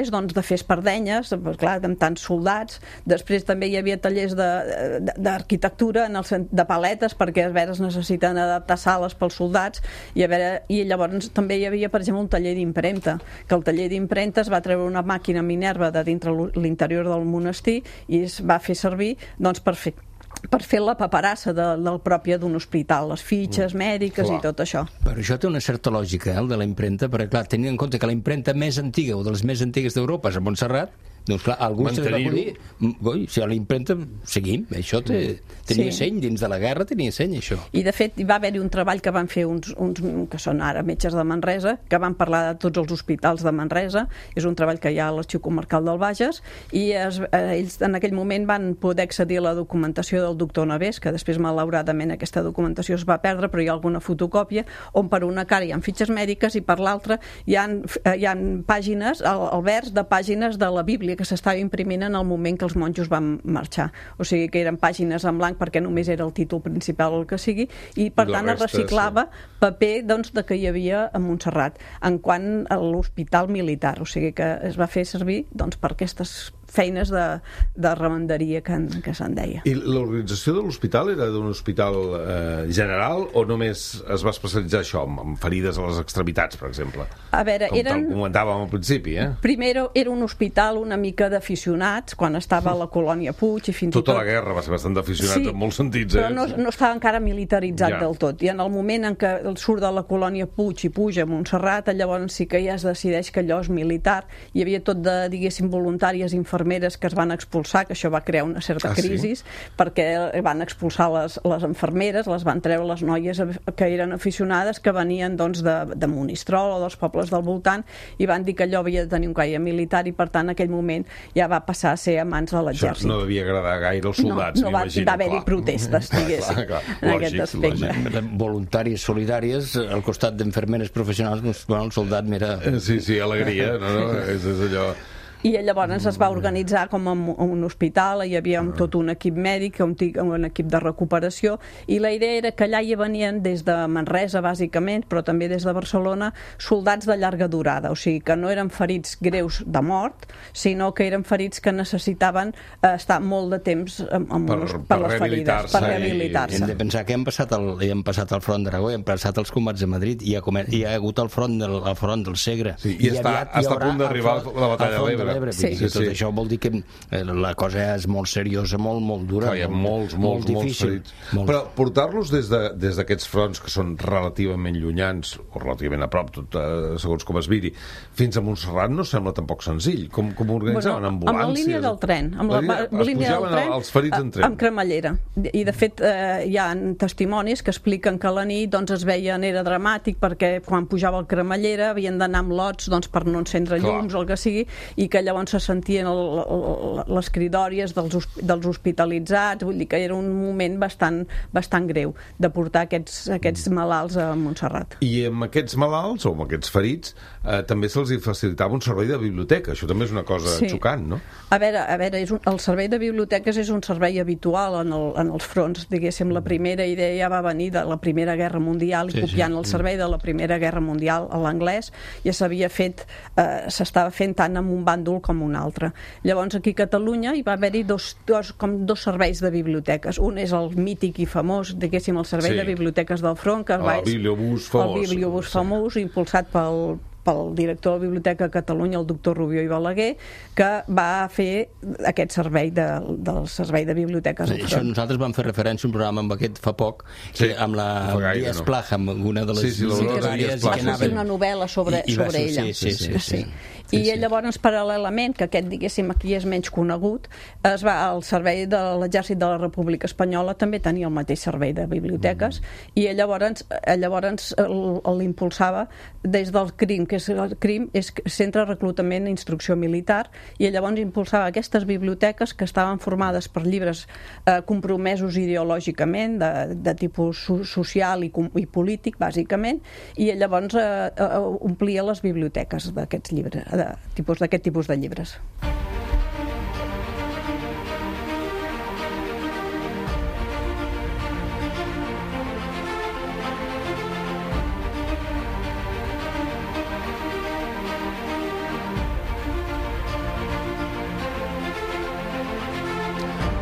tallers doncs, de fer espardenyes, clar, amb tants soldats. Després també hi havia tallers d'arquitectura, de paletes, perquè a veure es necessiten adaptar sales pels soldats, i, a veure, i llavors també hi havia, per exemple, un taller d'impremta, que el taller d'impremta es va treure una màquina Minerva de dintre l'interior del monestir i es va fer servir doncs, per fer per fer la paperassa de, del propi d'un hospital, les fitxes mèdiques mm. i tot això.
Però això té una certa lògica, eh, el de la impremta, perquè clar, tenint en compte que la impremta més antiga o de les més antigues d'Europa és a Montserrat, doncs clar, algú se va dir, oi, si a la impremta seguim, això té, tenia sí. seny, dins de la guerra tenia seny, això.
I de fet va haver-hi un treball que van fer uns, uns que són ara metges de Manresa, que van parlar de tots els hospitals de Manresa, és un treball que hi ha a l'Arxiu Comarcal del Bages, i es, eh, ells en aquell moment van poder accedir a la documentació del doctor Navès, que després malauradament aquesta documentació es va perdre, però hi ha alguna fotocòpia, on per una cara hi ha fitxes mèdiques i per l'altra hi ha, hi ha pàgines, el, el vers de pàgines de la Bíblia que s'estava imprimint en el moment que els monjos van marxar. O sigui que eren pàgines en blanc perquè només era el títol principal o el que sigui, i per tant es reciclava sí. paper doncs, de que hi havia a Montserrat en quant a l'hospital militar. O sigui que es va fer servir doncs, per aquestes feines de, de remenderia que, que se'n deia.
I l'organització de l'hospital era d'un hospital eh, general o només es va especialitzar això, en ferides a les extremitats, per exemple?
A veure,
com
eren...
tal comentàvem al principi, eh?
Primer era un hospital una mica d'aficionats, quan estava a la colònia Puig i fins
Tota
i tot...
la guerra va ser bastant d'aficionats, sí, en molts sentits, eh?
Però no, no estava encara militaritzat
ja.
del tot. I en el moment en què surt de la colònia Puig i puja a Montserrat, llavors sí que ja es decideix que allò és militar. Hi havia tot de, diguéssim, voluntàries infermeres que es van expulsar, que això va crear una certa
ah,
crisi, sí? perquè van expulsar les, les infermeres, les van treure les noies que eren aficionades, que venien doncs, de, de Monistrol o dels pobles del voltant, i van dir que allò havia de tenir un caire militar, i per tant en aquell moment ja va passar a ser a mans de l'exèrcit.
Això no devia agradar gaire als soldats,
no, no va, va haver-hi protestes, diguéssim,
clar, clar,
en
lògic,
aquest aspecte.
Lògic.
Voluntàries solidàries al costat d'infermeres professionals, doncs, bueno, el soldat mira...
Sí, sí, alegria, no, no, és, és allò...
I llavors es va organitzar com un hospital, hi havia tot un equip mèdic, un, un equip de recuperació, i la idea era que allà hi venien des de Manresa, bàsicament, però també des de Barcelona, soldats de llarga durada, o sigui que no eren ferits greus de mort, sinó que eren ferits que necessitaven estar molt de temps amb, amb
per,
unes, per,
per
les ferides, per rehabilitar-se.
Hem de pensar que hem passat, el, hem passat al front d'Aragó, hem passat els combats de Madrid, i hi ha, hi ha hagut el front del, el front del Segre.
Sí, i, I està, està a punt d'arribar la batalla de l'Ebre.
Sí. Sí, tot sí. Això vol dir que la cosa és molt seriosa, molt, molt dura.
Clar, hi ha molts, molts, molt molts ferits. Molts. Però portar-los des d'aquests de, fronts que són relativament llunyans, o relativament a prop, tot, eh, segons com es miri, fins a Montserrat no sembla tampoc senzill. Com, com organitzaven?
Bueno,
ambulàncies?
Amb la línia del tren. Amb la, la,
la línia del tren, els ferits en tren.
Amb cremallera. I, de fet, eh, hi ha testimonis que expliquen que a la nit doncs, es veien, era dramàtic, perquè quan pujava el cremallera havien d'anar amb lots doncs, per no encendre llums o el que sigui, i que llavors se sentien El, el, les cridòries dels, dels hospitalitzats, vull dir que era un moment bastant, bastant greu de portar aquests, aquests malalts a Montserrat.
I amb aquests malalts, o amb aquests ferits, eh, també se'ls facilitava un servei de biblioteca. Això també és una cosa sí. xocant, no?
A veure, a veure és un, el servei de biblioteques és un servei habitual en, el, en els fronts, diguéssim. La primera idea ja va venir de la Primera Guerra Mundial, i sí, copiant sí. el servei de la Primera Guerra Mundial a l'anglès, ja s'havia fet, eh, s'estava fent tant amb un bàndol com un altre. Llavors aquí a Catalunya hi va haver-hi dos, dos, com dos serveis de biblioteques. Un és el mític i famós, diguéssim, el servei sí. de biblioteques del front, que
el
va,
bibliobús famós,
el bibliobús sí. famós, impulsat pel pel director de la Biblioteca de Catalunya, el doctor Rubió i Balaguer, que va fer aquest servei de, del servei de biblioteques.
Sí, això nosaltres vam fer referència a un programa amb aquest fa poc, sí, amb la Díaz no. Plaja, amb una de les
sí, sí,
bibliotecàries,
sí,
que va fer una novel·la sobre, i, i sobre ella.
Sí, sí, sí. sí, sí.
I sí, sí. llavors, paral·lelament, que aquest, diguéssim, aquí és menys conegut, es va al servei de l'Exèrcit de la República Espanyola, també tenia el mateix servei de biblioteques, mm. i llavors, llavors l'impulsava des del CRIM, que és el CRIM és Centre de Reclutament i Instrucció Militar, i llavors impulsava aquestes biblioteques que estaven formades per llibres eh, compromesos ideològicament, de, de tipus social i, i polític, bàsicament, i llavors eh, eh, omplia les biblioteques d'aquests llibres, de tipus, d'aquest tipus de llibres.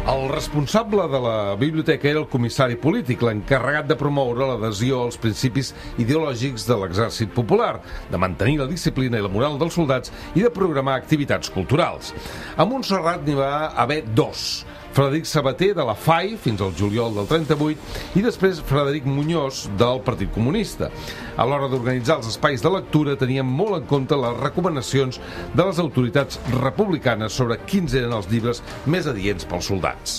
El responsable de la biblioteca era el comissari polític, l'encarregat de promoure l'adhesió als principis ideològics de l'exèrcit popular, de mantenir la disciplina i la moral dels soldats i de programar activitats culturals. A Montserrat n'hi va haver dos. Frederic Sabater, de la F A I, fins al juliol del trenta-vuit, i després Frederic Muñoz, del Partit Comunista. A l'hora d'organitzar els espais de lectura tenien molt en compte les recomanacions de les autoritats republicanes sobre quins eren els llibres més adients pels soldats.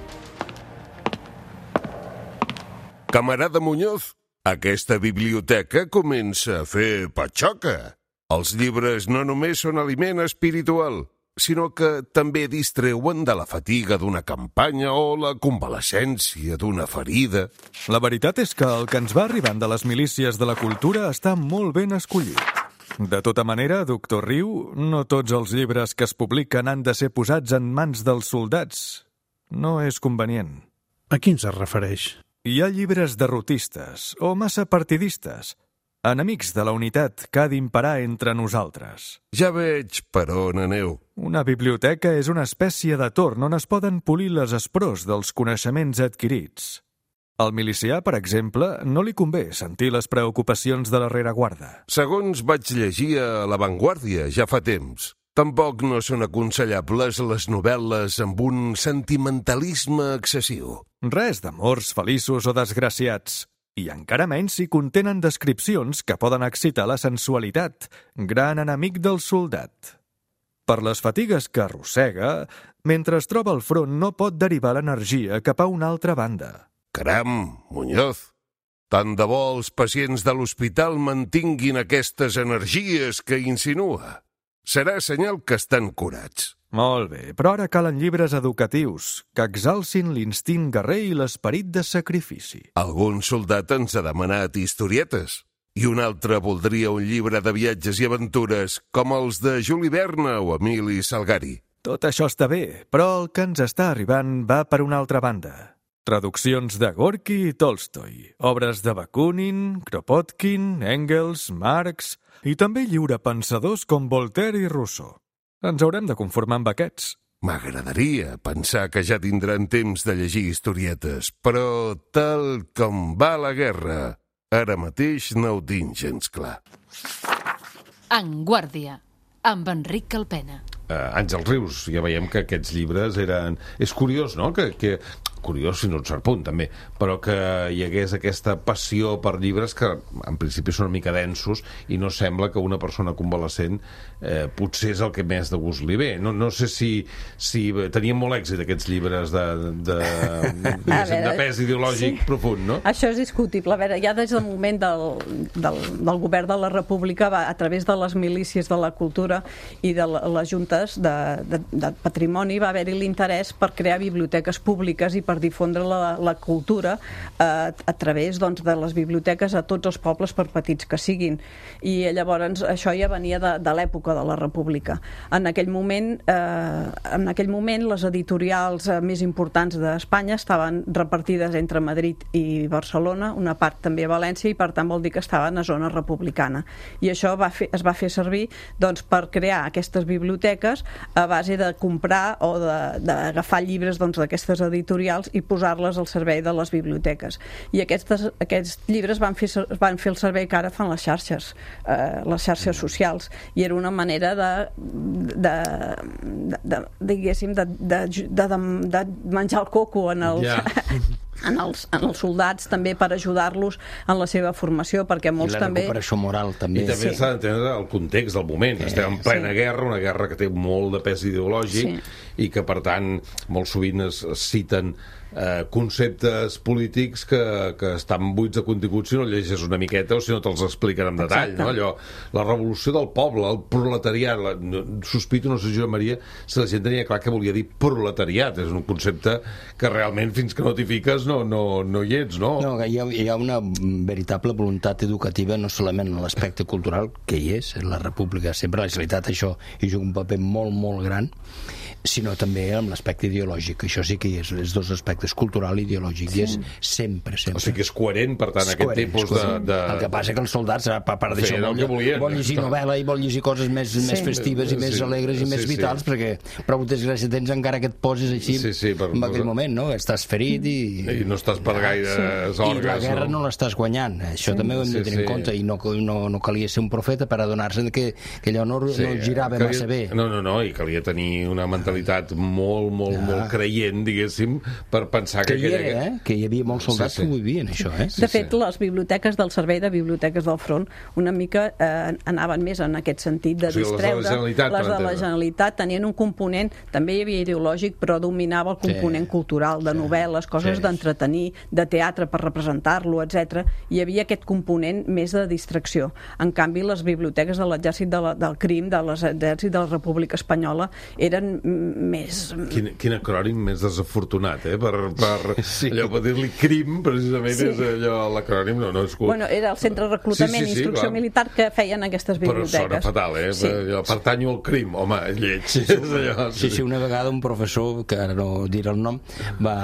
Camarada Muñoz, aquesta biblioteca comença a fer patxoca. Els llibres no només són aliment espiritual, sinó que també distreuen de la fatiga d'una campanya o la convalescència d'una ferida.
La veritat és que el que ens va arribant de les milícies de la cultura està molt ben escollit. De tota manera, doctor Riu, no tots els llibres que es publiquen han de ser posats en mans dels soldats. No és convenient.
A quins es refereix?
Hi ha llibres derrotistes o massa partidistes, enemics de la unitat que ha d'imperar entre nosaltres.
Ja veig per on aneu.
Una biblioteca és una espècie de torn on es poden polir les esprors dels coneixements adquirits. Al milicià, per exemple, no li convé sentir les preocupacions de la rereguarda.
Segons vaig llegir a La Vanguardia ja fa temps, tampoc no són aconsellables les novel·les amb un sentimentalisme excessiu.
Res d'amors feliços o desgraciats. I encara menys si contenen descripcions que poden excitar la sensualitat, gran enemic del soldat. Per les fatigues que arrossega, mentre es troba al front no pot derivar l'energia cap a una altra banda.
Caram, Muñoz, tant de bo els pacients de l'hospital mantinguin aquestes energies que insinua. Serà senyal que estan curats.
Molt bé, però ara calen llibres educatius que exalcin l'instint guerrer i l'esperit de sacrifici.
Algun soldat ens ha demanat historietes i un altre voldria un llibre de viatges i aventures com els de Juli Verne o Emili Salgari.
Tot això està bé, però el que ens està arribant va per una altra banda. Traduccions de Gorky i Tolstoi, obres de Bakunin, Kropotkin, Engels, Marx i també lliurepensadors com Voltaire i Rousseau. Ens haurem de conformar amb aquests.
M'agradaria pensar que ja tindran temps de llegir historietes, però tal com va la guerra, ara mateix no ho tinc gens clar.
En Guàrdia, amb Enric Calpena.
Uh, Àngels Rius, ja veiem que aquests llibres eren... És curiós, no?, que... que... curiós fins a un cert punt, també, però que hi hagués aquesta passió per llibres que en principi són una mica densos i no sembla que una persona convalescent eh, potser és el que més de gust li ve. No, no sé si, si tenien molt èxit aquests llibres de, de, de, veure, de pes ideològic sí. profund, no?
Això és discutible. A veure, ja des del moment del, del, del govern de la República, va, a través de les milícies de la cultura i de les juntes de, de, de patrimoni, va haver-hi l'interès per crear biblioteques públiques i per per difondre la, la cultura eh, a través doncs, de les biblioteques a tots els pobles, per petits que siguin. I llavors això ja venia de, de l'època de la República. En aquell moment, eh, en aquell moment les editorials eh, més importants d'Espanya estaven repartides entre Madrid i Barcelona, una part també a València, i per tant vol dir que estaven a zona republicana. I això va fer, es va fer servir doncs, per crear aquestes biblioteques a base de comprar o d'agafar llibres doncs, d'aquestes editorials i posar-les al servei de les biblioteques. I aquestes, aquests llibres van fer, van fer el servei que ara fan les xarxes, eh, les xarxes socials, i era una manera de, de, de, de diguéssim, de, de, de, de menjar el coco en els... Yeah. En els, en els soldats també per ajudar-los en la seva formació, perquè molts també...
I la recuperació moral també.
I també s'ha d'entendre el context del moment. Estem en plena sí. guerra, una guerra que té molt de pes ideològic sí. i que per tant molt sovint es, es citen eh, conceptes polítics que, que estan buits de contingut si no llegeixes una miqueta o si no te'ls expliquen en detall. No? Allò, la revolució del poble, el proletariat, la, no, sospito, no sé, Joan Maria, si la gent tenia clar que volia dir proletariat. És un concepte que realment fins que no t'hi fiques no, no, no hi ets, no?
No, hi ha, hi ha una veritable voluntat educativa no solament en l'aspecte cultural, que hi és, la República, sempre la Generalitat això hi juga un paper molt, molt gran, sinó també amb l'aspecte ideològic. Això sí que és, és dos aspectes, cultural i ideològic, sí. I és sempre, sempre.
O sigui que és coherent, per tant,
és
aquest
coherent,
tipus de, de...
El que passa que els soldats, a part d'això, vol,
volien,
vol llegir
està.
novel·la i vol llegir coses més, sí. més festives i sí. més alegres i sí, més vitals, sí. perquè prou desgràcia tens encara que et poses així
sí, sí, per,
en aquell moment, no? Estàs ferit i...
I no estàs per gaire sí. orgues,
I la guerra no, no l'estàs guanyant. Això sí. també ho hem de tenir sí, sí. en compte, i no, no, no calia ser un profeta per adonar-se que, que allò no, sí. no girava calia, massa bé.
No, no, no, i calia tenir una mentalitat molt, molt, ja. molt creient, diguéssim, per pensar que...
Que hi era, eh? Que hi havia molts soldats sí, sí. que ho vivien, això, eh?
De fet, sí. les biblioteques del Servei de Biblioteques del Front una mica eh, anaven més en aquest sentit de
o sigui,
distreure.
Les de la Generalitat,
les de la Generalitat tenien un component, també hi havia ideològic, però dominava el component sí. cultural, de novel·les, coses sí. d'entretenir, de teatre per representar-lo, etcètera. Hi havia aquest component més de distracció. En canvi, les biblioteques de l'exèrcit de la, del crim, de l'exèrcit de la República Espanyola, eren més...
Quin, quin acrònim més desafortunat, eh? Per, per sí. allò, per dir-li crim, precisament, sí. és allò, l'acrònim, no, no és...
Bueno, era el centre de reclutament i sí, sí, sí, instrucció clar. militar que feien aquestes biblioteques.
Però sona fatal, eh? Sí. Allò, pertanyo al crim, home, lleig.
Sí, sí, allò, sí, sí, una vegada un professor, que ara no diré el nom, va,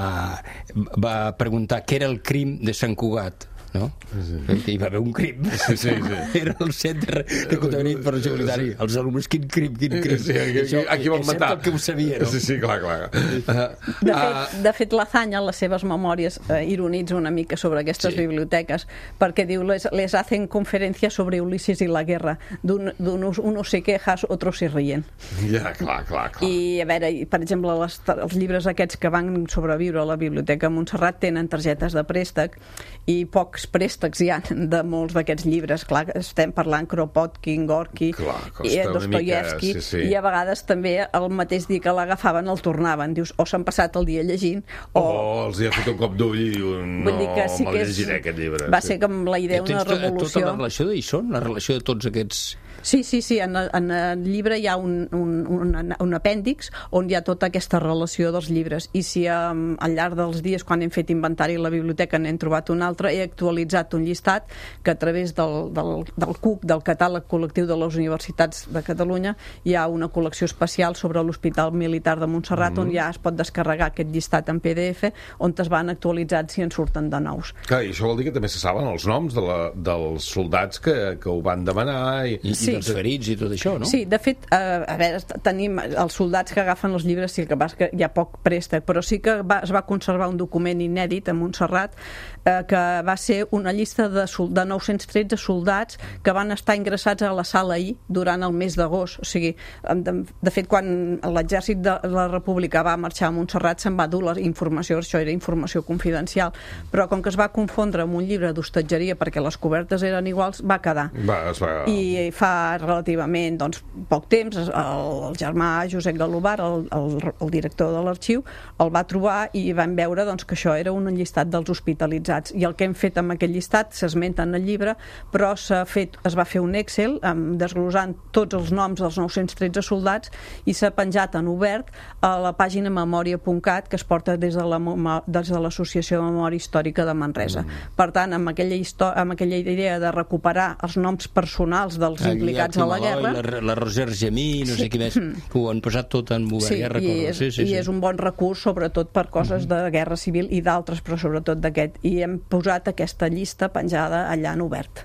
va preguntar què era el crim de Sant Cugat, no? Sí. Hi va haver un crim.
Sí, sí, sí.
Era el centre de contaminat per seguritari. Els alumnes, quin crim, quin crim.
Sí, aquí, aquí, aquí van matar.
És que ho sabia, no?
Sí, sí, clar, clar. Uh,
de, fet, de fet, Lazanya, en les seves memòries, eh, ironitza una mica sobre aquestes sí. biblioteques, perquè diu, les, les hacen conferències sobre Ulises i la guerra. D'un, d'unos, unos se quejas, otros se ríen.
Ja, clar, clar, clar.
I, a veure, per exemple, les, els llibres aquests que van sobreviure a la Biblioteca de Montserrat tenen targetes de préstec i pocs préstecs hi ha de molts d'aquests llibres. Clar, estem parlant Kropotkin, Gorky, i Dostoyevsky, sí, sí. i a vegades també el mateix dia que l'agafaven el tornaven. Dius, o s'han passat el dia llegint, o...
O els hi ha fet un cop d'ull i diuen, no, sí me'l llegiré aquest llibre.
Va sí. ser com la idea d'una revolució.
Tota la relació d'ell són, la relació de tots aquests...
Sí, sí, sí, en, en el llibre hi ha un, un, un, un apèndix on hi ha tota aquesta relació dels llibres, i si um, al llarg dels dies, quan hem fet inventari a la biblioteca, n'hem trobat un altre, he actualitzat un llistat que a través del, del, del C U C, del catàleg col·lectiu de les universitats de Catalunya, hi ha una col·lecció especial sobre l'Hospital Militar de Montserrat, mm-hmm. on ja es pot descarregar aquest llistat en P D F, on es van actualitzats i en surten de nous.
Clar, i això vol dir que també se saben els noms de la, dels soldats que, que ho van demanar i...
I,
sí.
i dels ferits i tot això, no?
Sí, de fet, eh, a veure, tenim els soldats que agafen els llibres, sí que, va, que hi ha poc préstec, però sí que va, es va conservar un document inèdit a Montserrat, eh, que va ser una llista de, de nou-cents tretze soldats que van estar ingressats a la sala I durant el mes d'agost. O sigui, de, de fet, quan l'exèrcit de la República va marxar a Montserrat, se'n va dur la informació, això era informació confidencial, però com que es va confondre amb un llibre d'hostatgeria perquè les cobertes eren iguals, va quedar.
Va, es va...
I fa relativament doncs, poc temps, el, el germà Josep Galobar, el, el, el director de l'arxiu, el va trobar i van veure doncs, que això era un llistat dels hospitalitzats. I el que hem fet amb aquest llistat s'esmenta en el llibre, però s'ha fet, es va fer un Excel um, desglosant tots els noms dels nou-cents tretze soldats i s'ha penjat en obert a la pàgina memòria punt cat, que es porta des de l'Associació de Memòria Històrica de Manresa. Mm. Per tant, amb aquella, amb aquella idea de recuperar els noms personals dels
Allí
implicats a la guerra...
La, la Roser Gemí, no sí. sé qui més, que ho han posat tot en Govern
sí,
Guerra.
I, és, sí, sí, i sí. és un bon recurs, sobretot per coses mm-hmm. de guerra civil i d'altres, però sobretot d'aquest. I hem posat aquesta llista penjada allà en obert.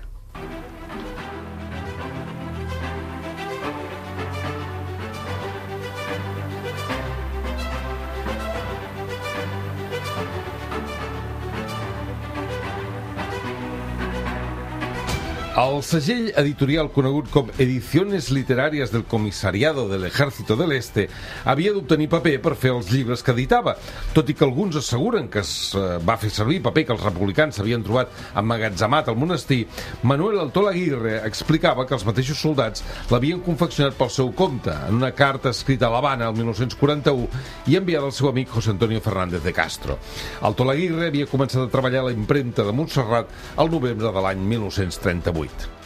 El segell editorial conegut com Ediciones Literàries del Comissariado del Ejército del Este havia d'obtenir paper per fer els llibres que editava, tot i que alguns asseguren que es va fer servir paper que els republicans s'havien trobat emmagatzemat al monestir. Manuel Altolaguirre explicava que els mateixos soldats l'havien confeccionat pel seu compte en una carta escrita a l'Havana el mil nou-cents quaranta-u i enviada al seu amic José Antonio Fernández de Castro. Altolaguirre havia començat a treballar a la impremta de Montserrat al novembre de l'any mil nou-cents trenta-vuit.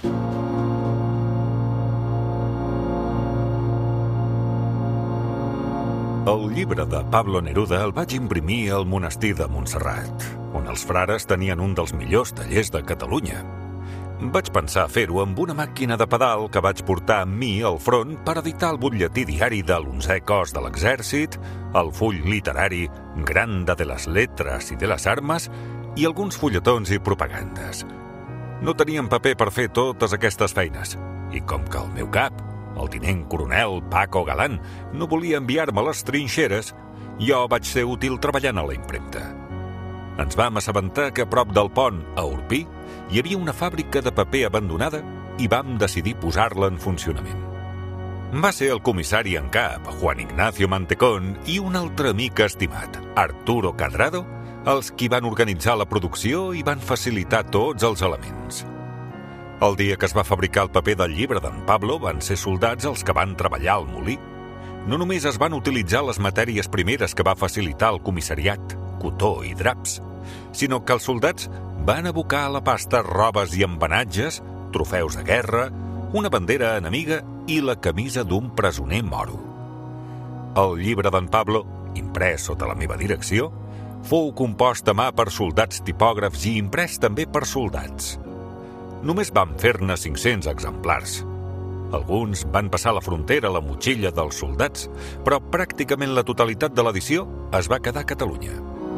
El llibre de Pablo Neruda el vaig imprimir al monestir de Montserrat, on els frares tenien un dels millors tallers de Catalunya. Vaig pensar fer-ho amb una màquina de pedal que vaig portar amb mi al front per editar el butlletí diari de l'onzè cos de l'exèrcit, el full literari Granda de les Letras i de les Armes i alguns fulletons i propagandes. No teníem paper per fer totes aquestes feines, i com que el meu cap, el tinent coronel Paco Galán, no volia enviar-me a les trinxeres, jo vaig ser útil treballant a la impremta. Ens vam assabentar que a prop del pont, a Orpí, hi havia una fàbrica de paper abandonada i vam decidir posar-la en funcionament. Va ser el comissari en cap, Juan Ignacio Mantecón, i un altre amic estimat, Arturo Cadrado, els qui van organitzar la producció i van facilitar tots els elements. El dia que es va fabricar el paper del llibre d'en Pablo van ser soldats els que van treballar al molí. No només es van utilitzar les matèries primeres que va facilitar el comissariat, cotó i draps, sinó que els soldats van abocar a la pasta robes i embenatges, trofeus de guerra, una bandera enemiga i la camisa d'un presoner moro. El llibre d'en Pablo, imprès sota la meva direcció, fou compost a mà per soldats tipògrafs i imprès també per soldats. Només vam fer-ne cinc-cents exemplars. Alguns van passar la frontera a la motxilla dels soldats, però pràcticament la totalitat de l'edició es va quedar a Catalunya.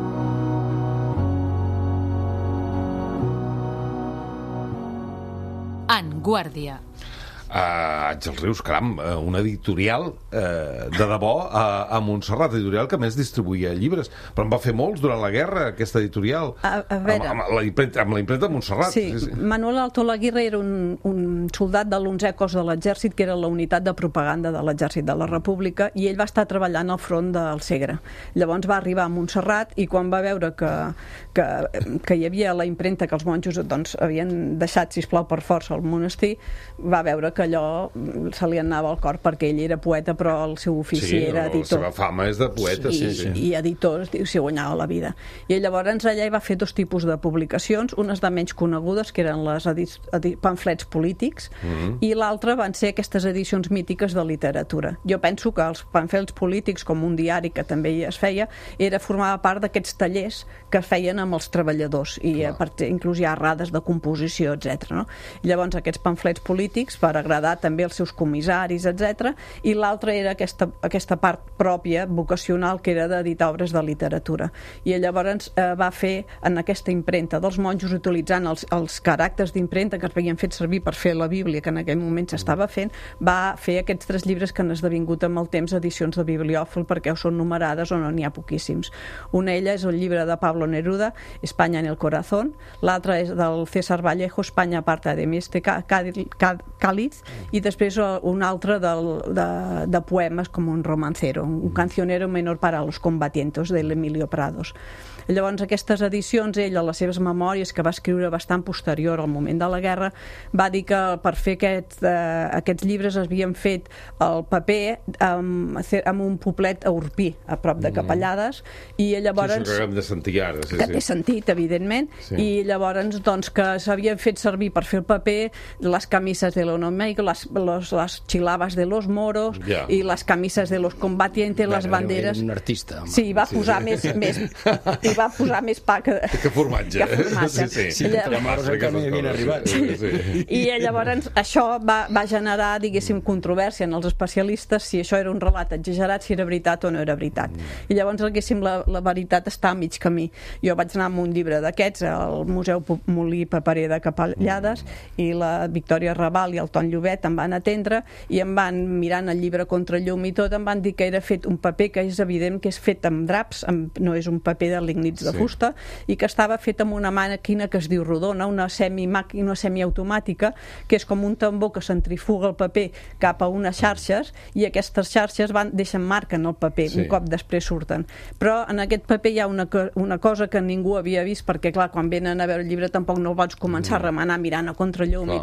En Guàrdia.
Uh, Àngels Rius, caram, uh, una editorial uh, de debò uh, a Montserrat, editorial que més distribuïa llibres, però en va fer molts durant la guerra, aquesta editorial,
a, a veure,
amb, amb, la imprenta, amb la imprenta de Montserrat.
Sí, sí, sí. Manuel Alto Laguirre era un, un soldat de l'onzè cos de l'exèrcit, que era la unitat de propaganda de l'exèrcit de la República, i ell va estar treballant al front del Segre. Llavors va arribar a Montserrat i quan va veure que, que, que hi havia la imprenta que els monjos doncs, havien deixat, sisplau, per força al monestir, va veure que allò se li anava al cor, perquè ell era poeta però el seu ofici
sí,
era editor.
La seva fama és de poeta,
I,
sí, sí.
I editor, s'hi guanyava la vida. I llavors allà hi va fer dos tipus de publicacions, unes de menys conegudes, que eren les pamflets polítics, mm-hmm. i l'altra van ser aquestes edicions mítiques de literatura. Jo penso que els pamflets polítics, com un diari que també es feia, era formava part d'aquests tallers que feien amb els treballadors, i per, inclús hi ha errades de composició, etcètera. No? Llavors aquests pamflets polítics, per agradar també els seus comissaris, etcètera. I l'altra era aquesta, aquesta part pròpia, vocacional, que era d'editar obres de literatura. I llavors eh, va fer en aquesta impremta dels monjos, utilitzant els, els caràcters d'impremta que es havien fet servir per fer la Bíblia, que en aquell moment s'estava fent, va fer aquests tres llibres que han esdevingut amb el temps edicions de bibliòfil, perquè són numerades o no n'hi ha poquíssims. Una ella és el llibre de Pablo Neruda, España en el corazón, l'altra és del César Vallejo, España aparta de mí este cáliz, i després un altre del, de, de poemes com un romancero, un cancionero menor para los combatientes de l'Emilio Prados. Llavors aquestes edicions, ell a les seves memòries, que va escriure bastant posterior al moment de la guerra, va dir que per fer aquest, eh, aquests llibres es havien fet el paper amb, amb un poblet a Orpí, a prop de Capellades, i llavors...
Sí, això que acabem de sentir ara. Sí,
que
sí.
té sentit, evidentment, sí. I llavors doncs, que s'havien fet servir per fer el paper les camises de l'Onomeico, les, les, les xilabes de los moros, ja. I les camises de los combatientes, les banderes...
Era un artista. Home.
Sí, va posar sí. més... més i va posar més pa que,
que formatge.
Que formatge.
Sí, sí.
Sí,
Llavors,
massa que no hi havien arribat.
Sí. Sí. I llavors això va, va generar, diguéssim, controvèrsia en els especialistes si això era un relat exagerat, si era veritat o no era veritat. Mm. I llavors, diguéssim, la, la veritat està a mig camí. Jo vaig anar amb un llibre d'aquests al Museu Molí Paperer de Capellades mm. i la Victòria Raval i el Ton Llobet em van atendre i em van, mirant el llibre contra llum i tot, em van dir que era fet un paper que és evident que és fet amb draps, amb, no és un paper de lignits de sí. fusta, i que estava fet amb una màquina que es diu rodona, una semi-màquina, una semiautomàtica, que és com un tambor que centrifuga el paper cap a unes xarxes, i aquestes xarxes van, deixen marca en el paper, sí. Un cop després surten. Però en aquest paper hi ha una, una cosa que ningú havia vist, perquè clar, quan venen a veure el llibre tampoc no el pots començar mm. a remenar mirant a contrallum i tot.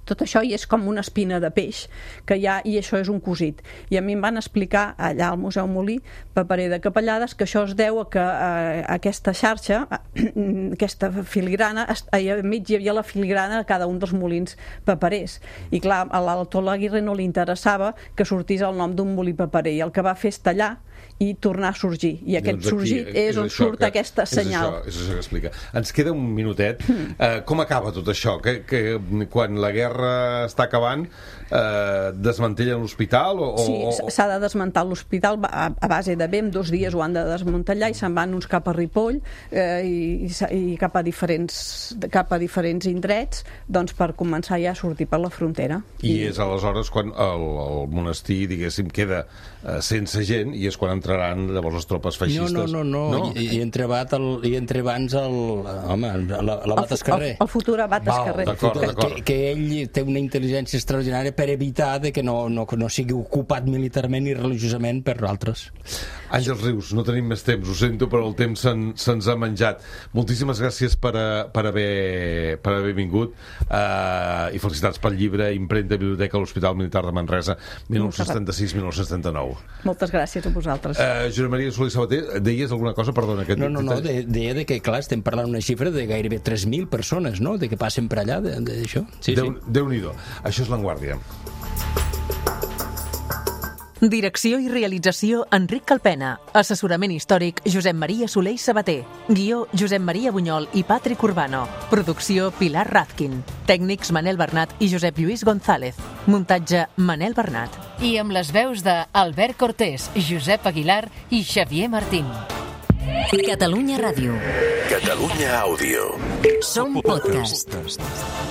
tot això i és com una espina de peix que hi ha, i això és un cosit. I a mi em van explicar allà al Museu Molí, paperer de Capellades, que això es deu a que eh, aquesta xarxa, aquesta filigrana, allà mig hi havia la filigrana a cada un dels molins paperers. I clar, a l'autor Laguirre no li interessava que sortís el nom d'un molí paperer, i el que va fer és tallar i tornar a sorgir. I aquest doncs aquí, sorgit és, és on surt que, aquesta senyal.
És això, és això que explica. Ens queda un minutet. Mm. Uh, com acaba tot això? Que, que quan la guerra està acabant, uh, desmantellen l'hospital? O,
sí,
o...
s'ha de desmuntar l'hospital a, a base de bé, en dos dies ho han de desmantellar i se'n van uns cap a Ripoll eh, i, i cap a diferents cap a diferents indrets, doncs per començar ja a sortir per la frontera.
I, I... és aleshores quan el, el monestir, diguéssim, queda uh, sense gent, i és quan entraran llavors les tropes feixistes.
No, no, no, no. no? I, i entre bat el, i entre abans el, home, l'Abat Escarrer.
El, el futur Abat Escarrer.
D'acord, d'acord.
Que, que ell té una intel·ligència extraordinària per evitar de que no, no, no sigui ocupat militarment i religiosament per altres.
Àngels Rius, no tenim més temps, ho sento, però el temps se'ns se ha menjat. Moltíssimes gràcies per, a, per, haver, per haver vingut uh, i felicitats pel llibre Impremta Biblioteca a l'Hospital Militar de Manresa, dinou setanta-sis a dinou setanta-nou.
Moltes gràcies a vosaltres.
Uh, Josep Maria Solé Sabater, deies alguna cosa? Perdona, que
no, no, no, de, deia de que, clar, estem parlant una xifra de gairebé tres mil persones, no?, de que passen per allà, d'això. Sí,
Déu,
sí.
Déu-n'hi-do. Això és L'Enguàrdia.
Direcció i realització Enric Calpena. Assessorament històric Josep Maria Solé i Sabater. Guió Josep Maria Bunyol i Patrick Urbano. Producció Pilar Razkin. Tècnics Manel Bernat i Josep Lluís González. Muntatge Manel Bernat. I amb les veus de Albert Cortés, Josep Aguilar i Xavier Martín. Catalunya Ràdio.
Catalunya Àudio.
Som podcast.